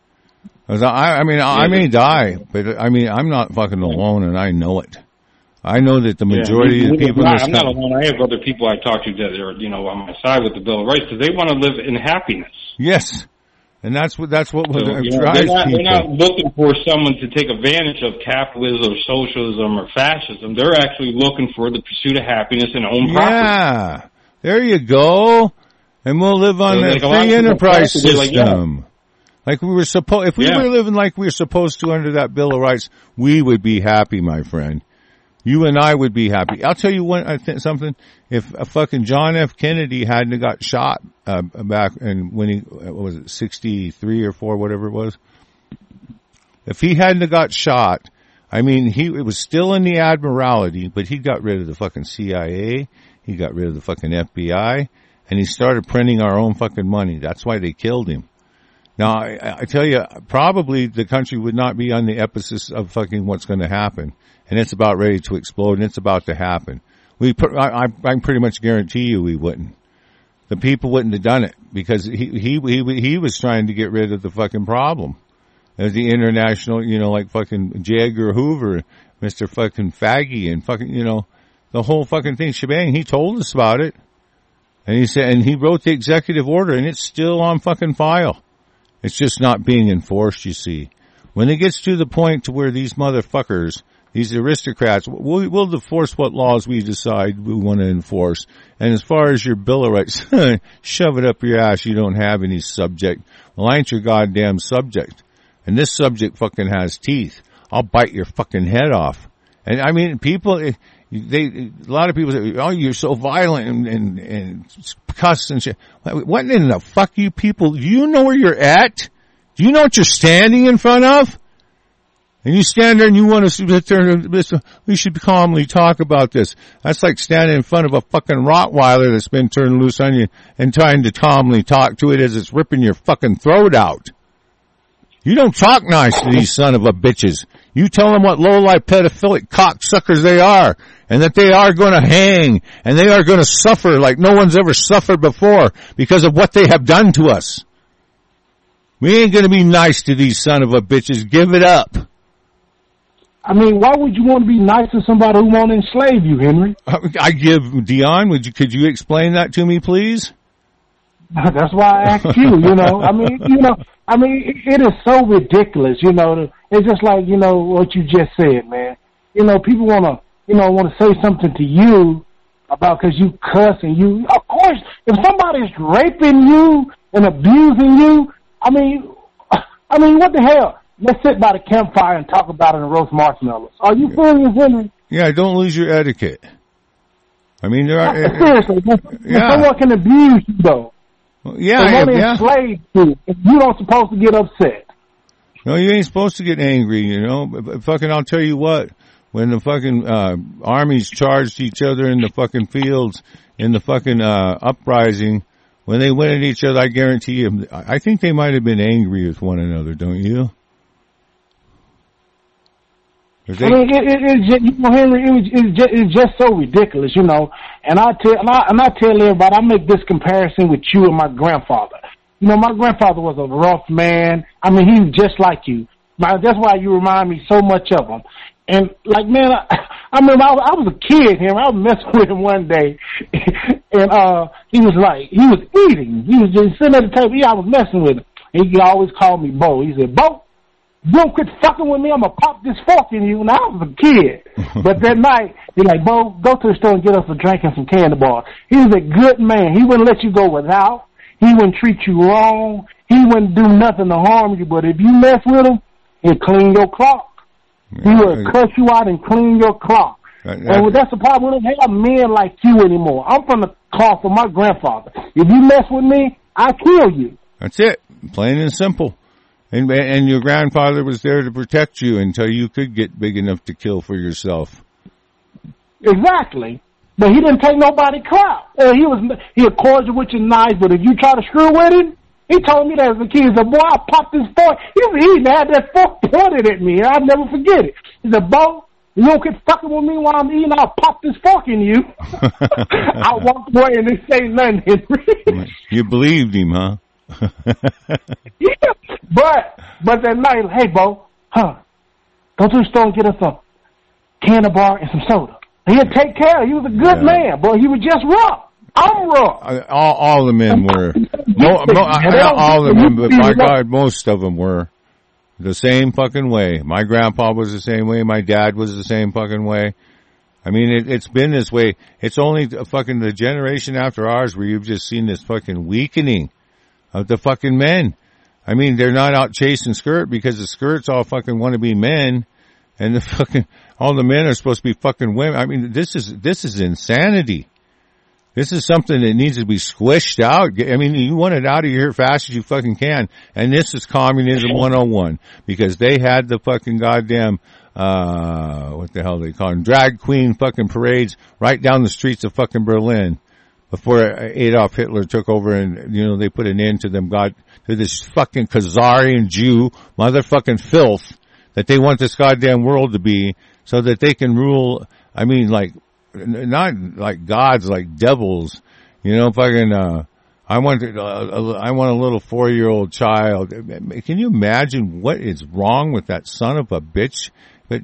I may die, but I'm not fucking alone, and I know it. I know that the majority of the people. I'm not alone. I have other people I talk to that are, on my side with the Bill of Rights because they want to live in happiness. Yes. And that's what drives people. They're not looking for someone to take advantage of capitalism or socialism or fascism. They're actually looking for the pursuit of happiness and own property. Yeah. There you go. And we'll live on the free enterprise system. Like we were supposed, if we were living like we were supposed to under that Bill of Rights, we would be happy, my friend. You and I would be happy. I'll tell you something. If a fucking John F. Kennedy hadn't got shot, back when he, was it 63 or 4, whatever it was. If he hadn't got shot, it was still in the Admiralty, but he got rid of the fucking CIA. He got rid of the fucking FBI and he started printing our own fucking money. That's why they killed him. Now, I tell you, probably the country would not be on the epicenter of fucking what's going to happen. And it's about ready to explode, and it's about to happen. I pretty much guarantee you we wouldn't. The people wouldn't have done it because he was trying to get rid of the fucking problem. As the international, like fucking J. Edgar Hoover, Mr. fucking Faggy, and fucking, the whole fucking thing shebang. He told us about it, and he said, and he wrote the executive order, and it's still on fucking file. It's just not being enforced. You see, when it gets to the point to where these motherfuckers, these aristocrats, we'll enforce what laws we decide we want to enforce. And as far as your Bill of Rights, shove it up your ass. You don't have any subject. Well, I ain't your goddamn subject. And this subject fucking has teeth. I'll bite your fucking head off. And I mean, people, a lot of people say, oh, you're so violent and cuss and shit. What in the fuck, you people? Do you know where you're at? Do you know what you're standing in front of? And you stand there and you want to sit there and we should calmly talk about this. That's like standing in front of a fucking Rottweiler that's been turned loose on you and trying to calmly talk to it as it's ripping your fucking throat out. You don't talk nice to these son of a bitches. You tell them what low-life pedophilic cocksuckers they are, and that they are going to hang, and they are going to suffer like no one's ever suffered before because of what they have done to us. We ain't going to be nice to these son of a bitches. Give it up. I mean, why would you want to be nice to somebody who won't enslave you, Henry? Dion, could you explain that to me, please? That's why I asked you, it is so ridiculous, It's just like, what you just said, man. People want to say something to you about because you cuss and you, of course, if somebody's raping you and abusing you, I mean, what the hell? Let's sit by the campfire and talk about it and roast marshmallows. Are you serious, Henry? Yeah, don't lose your etiquette. I mean, there are... Seriously, someone can abuse you, though. Yeah, enslave you. You don't supposed to get upset. No, you ain't supposed to get angry, But fucking, I'll tell you what. When the fucking armies charged each other in the fucking fields in the fucking uprising, when they went at each other, I guarantee you, I think they might have been angry with one another, don't you? Henry, it's just so ridiculous, And I tell everybody, I make this comparison with you and my grandfather. My grandfather was a rough man. I mean, he was just like you. That's why you remind me so much of him. And like, man, I remember I was a kid, Henry. I was messing with him one day, and he was eating. He was just sitting at the table. I was messing with him. And he always called me Bo. He said, Bo, you don't quit fucking with me, I'm going to pop this fork in you. And I was a kid. But that night, he's like, Bo, go to the store and get us a drink and some candy bars. He was a good man. He wouldn't let you go without. He wouldn't treat you wrong. He wouldn't do nothing to harm you. But if you mess with him, he'll clean your clock. He will cuss you out and clean your clock. And that's the problem. We don't have men like you anymore. I'm from the cloth of my grandfather. If you mess with me, I kill you. That's it. Plain and simple. And your grandfather was there to protect you until you could get big enough to kill for yourself. Exactly. But he didn't take nobody crap. He was cordial with you nice, but if you try to screw with him, he told me that as a kid. He said, boy, I'll pop this fork. He was eating, had that fork pointed at me, and I'll never forget it. He said, Bo, you don't get fucking with me while I'm eating, I'll pop this fork in you. I walked away and didn't say nothing, Henry. You believed him, huh? Yeah, but that night, hey, Bo, go to the store and get us a candy bar and some soda. And he'd take care. He was a good man, but he was just rough. I'm rough. All the men were. All the men, but my God, most of them were the same fucking way. My grandpa was the same way. My dad was the same fucking way. I mean, it's been this way. It's only fucking the generation after ours where you've just seen this fucking weakening of the fucking men. I mean, they're not out chasing skirt because the skirts all fucking want to be men, and the fucking all the men are supposed to be fucking women. I mean, this is insanity. This is something that needs to be squished out. I mean, you want it out of here fast as you fucking can. And this is communism 101 because they had the fucking goddamn, what the hell they call them, drag queen fucking parades right down the streets of fucking Berlin before Adolf Hitler took over and, they put an end to them, to this fucking Khazarian Jew motherfucking filth that they want this goddamn world to be so that they can rule, I mean, like, not like gods, like devils, fucking, I want a little 4-year-old child. Can you imagine what is wrong with that son of a bitch? But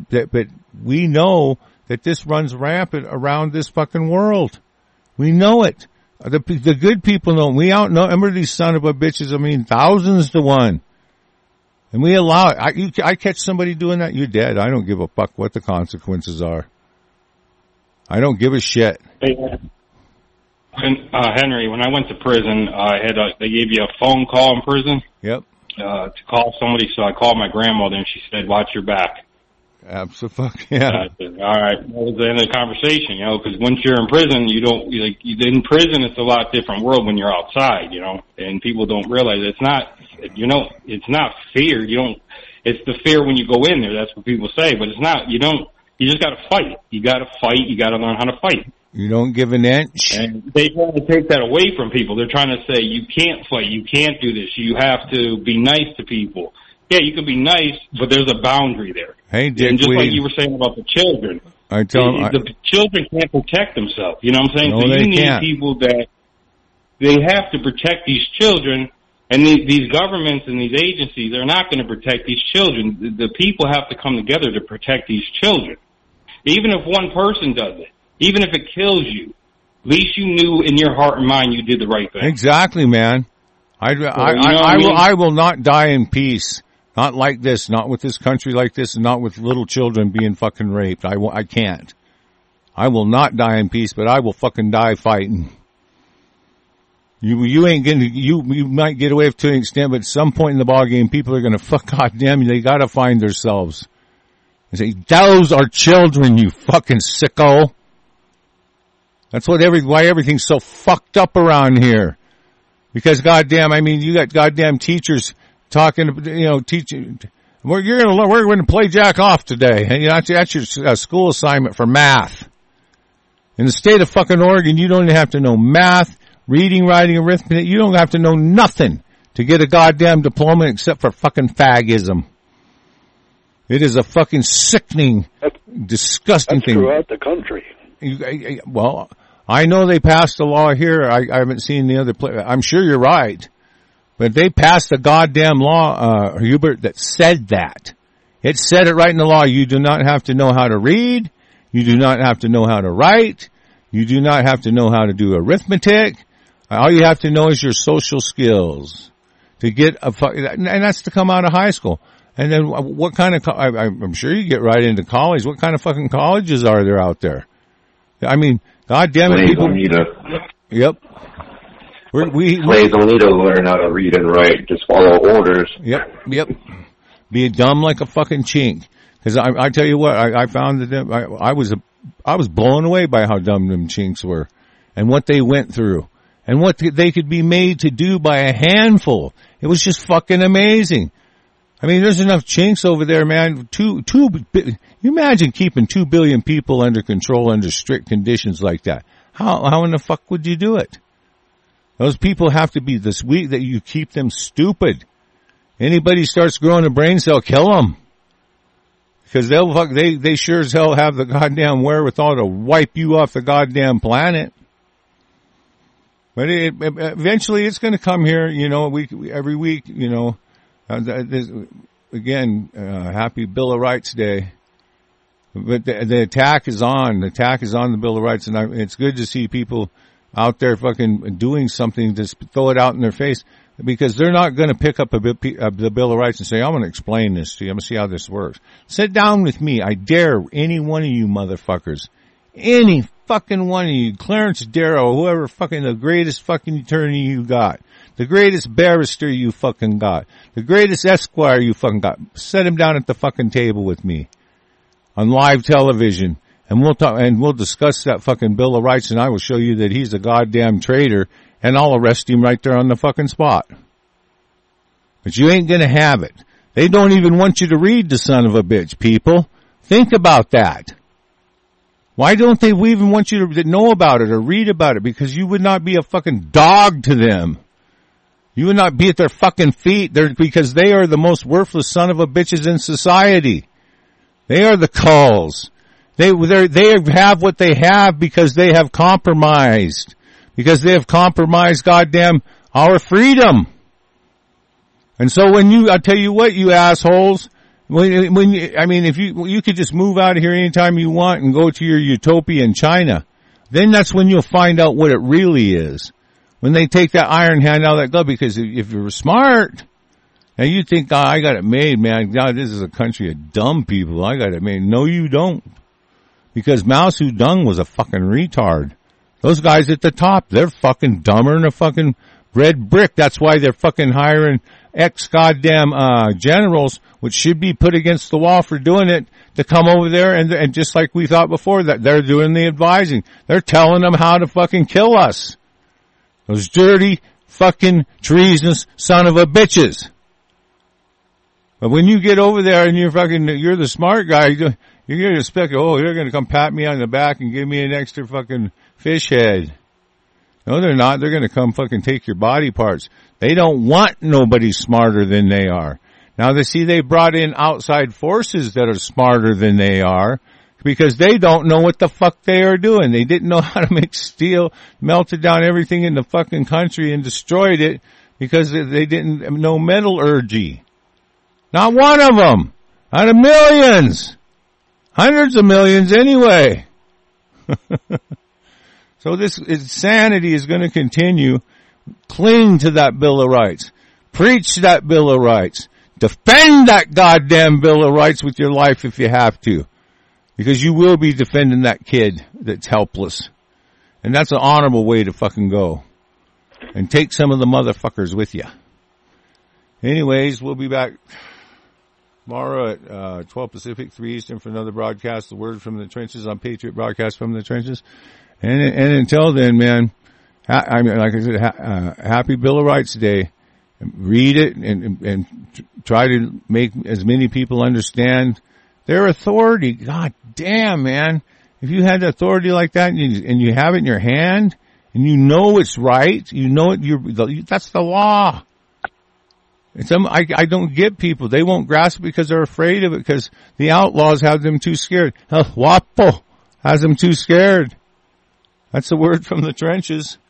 we know that this runs rampant around this fucking world. We know it. The good people know. We outnumber these son of a bitches. I mean, thousands to one. And we allow it. I catch somebody doing that, you're dead. I don't give a fuck what the consequences are. I don't give a shit. Hey, Henry, when I went to prison, they gave you a phone call in prison. Yep. to call somebody, so I called my grandmother, and she said, "Watch your back." Absolutely. Yeah. I said, all right, that was the end of the conversation, you know, because once you're in prison, in prison, it's a lot different world when you're outside, you know, and people don't realize it's not fear. It's the fear when you go in there. That's what people say, but it's not. You just got to fight. You got to fight. You got to learn how to fight. You don't give an inch. And they try to take that away from people. They're trying to say, you can't fight. You can't do this. You have to be nice to people. Yeah, you can be nice, but there's a boundary there. Hey, Dick, and just like you were saying about the children, the children can't protect themselves. You know what I'm saying? No, so you need can't. people that they have to protect these children, and these governments and these agencies are not going to protect these children. The people have to come together to protect these children. Even if one person does it, even if it kills you, at least you knew in your heart and mind you did the right thing. Exactly, man. I will not die in peace. Not like this, not with this country like this, and not with little children being fucking raped. I can't. I will not die in peace, but I will fucking die fighting. You ain't gonna, you might get away with to an extent, but at some point in the ballgame, people are gonna goddamn, they gotta find themselves. And say, those are children, you fucking sicko. That's why everything's so fucked up around here. Because goddamn, I mean, you got goddamn teachers talking, teaching. We're going to play jack off today. And that's your school assignment for math. In the state of fucking Oregon, you don't even have to know math, reading, writing, arithmetic. You don't have to know nothing to get a goddamn diploma except for fucking fagism. It is a fucking sickening, disgusting thing. Throughout the country. Well, I know they passed a law here. I haven't seen the other place. I'm sure you're right. But they passed a goddamn law, Hubert, that said that. It said it right in the law. You do not have to know how to read. You do not have to know how to write. You do not have to know how to do arithmetic. All you have to know is your social skills to get and that's to come out of high school. And then what kind of, I'm sure you get right into college. What kind of fucking colleges are there out there? I mean, goddamn it, people. Yep. Slaves don't need to learn how to read and write. Just follow orders. Yep. Be dumb like a fucking chink. Because I tell you what, I found that I was blown away by how dumb them chinks were, and what they went through, and what they could be made to do by a handful. It was just fucking amazing. I mean, there's enough chinks over there, man. You imagine keeping 2 billion people under control under strict conditions like that. How in the fuck would you do it? Those people have to be this weak that you keep them stupid. Anybody starts growing a brain cell, kill them. Because they sure as hell have the goddamn wherewithal to wipe you off the goddamn planet. But eventually it's going to come here, every week, again, happy Bill of Rights Day. But the attack is on. The attack is on the Bill of Rights, and it's good to see people out there fucking doing something to throw it out in their face, because they're not going to pick up the Bill of Rights and say, I'm going to explain this to you. I'm going to see how this works. Sit down with me. I dare any one of you motherfuckers. Any fucking one of you. Clarence Darrow, whoever fucking the greatest fucking attorney you got. The greatest barrister you fucking got. The greatest esquire you fucking got. Set him down at the fucking table with me. On live television. And we'll talk, and we'll discuss that fucking Bill of Rights, and I will show you that he's a goddamn traitor, and I'll arrest him right there on the fucking spot. But you ain't gonna have it. They don't even want you to read the son of a bitch, people. Think about that. Why don't they even want you to know about it or read about it? Because you would not be a fucking dog to them. You would not be at their fucking feet because they are the most worthless son of a bitches in society. They are the culls. They have what they have because they have compromised. Because they have compromised goddamn our freedom. And so I tell you what, you assholes, if you could just move out of here anytime you want and go to your utopia in China, then that's when you'll find out what it really is. When they take that iron hand out of that glove, because if you're smart, and you think, I got it made, man, God, this is a country of dumb people, I got it made. No, you don't. Because Mao Zedong was a fucking retard. Those guys at the top, they're fucking dumber than a fucking red brick. That's why they're fucking hiring ex-goddamn generals, which should be put against the wall for doing it, to come over there and just like we thought before, that they're doing the advising. They're telling them how to fucking kill us. Those dirty, fucking treasonous son of a bitches. But when you get over there and you're the smart guy, you're going to expect, you're going to come pat me on the back and give me an extra fucking fish head. No, they're not. They're going to come fucking take your body parts. They don't want nobody smarter than they are. Now they brought in outside forces that are smarter than they are because they don't know what the fuck they are doing. They didn't know how to make steel, melted down everything in the fucking country and destroyed it because they didn't know metallurgy. Not one of them. Out of millions. Hundreds of millions anyway. So this insanity is going to continue. Cling to that Bill of Rights. Preach that Bill of Rights. Defend that goddamn Bill of Rights with your life if you have to. Because you will be defending that kid that's helpless. And that's an honorable way to fucking go. And take some of the motherfuckers with you. Anyways, we'll be back tomorrow at 12 Pacific, 3 Eastern for another broadcast. The Word from the Trenches on Patriot Broadcast from the Trenches. And until then, man, like I said, happy Bill of Rights Day. Read it and try to make as many people understand their authority. God damn, man. If you had authority like that and you have it in your hand and you know it's right, you know it, that's the law. I don't get people. They won't grasp it because they're afraid of it because the outlaws have them too scared. WAPO has them too scared. That's the Word from the Trenches.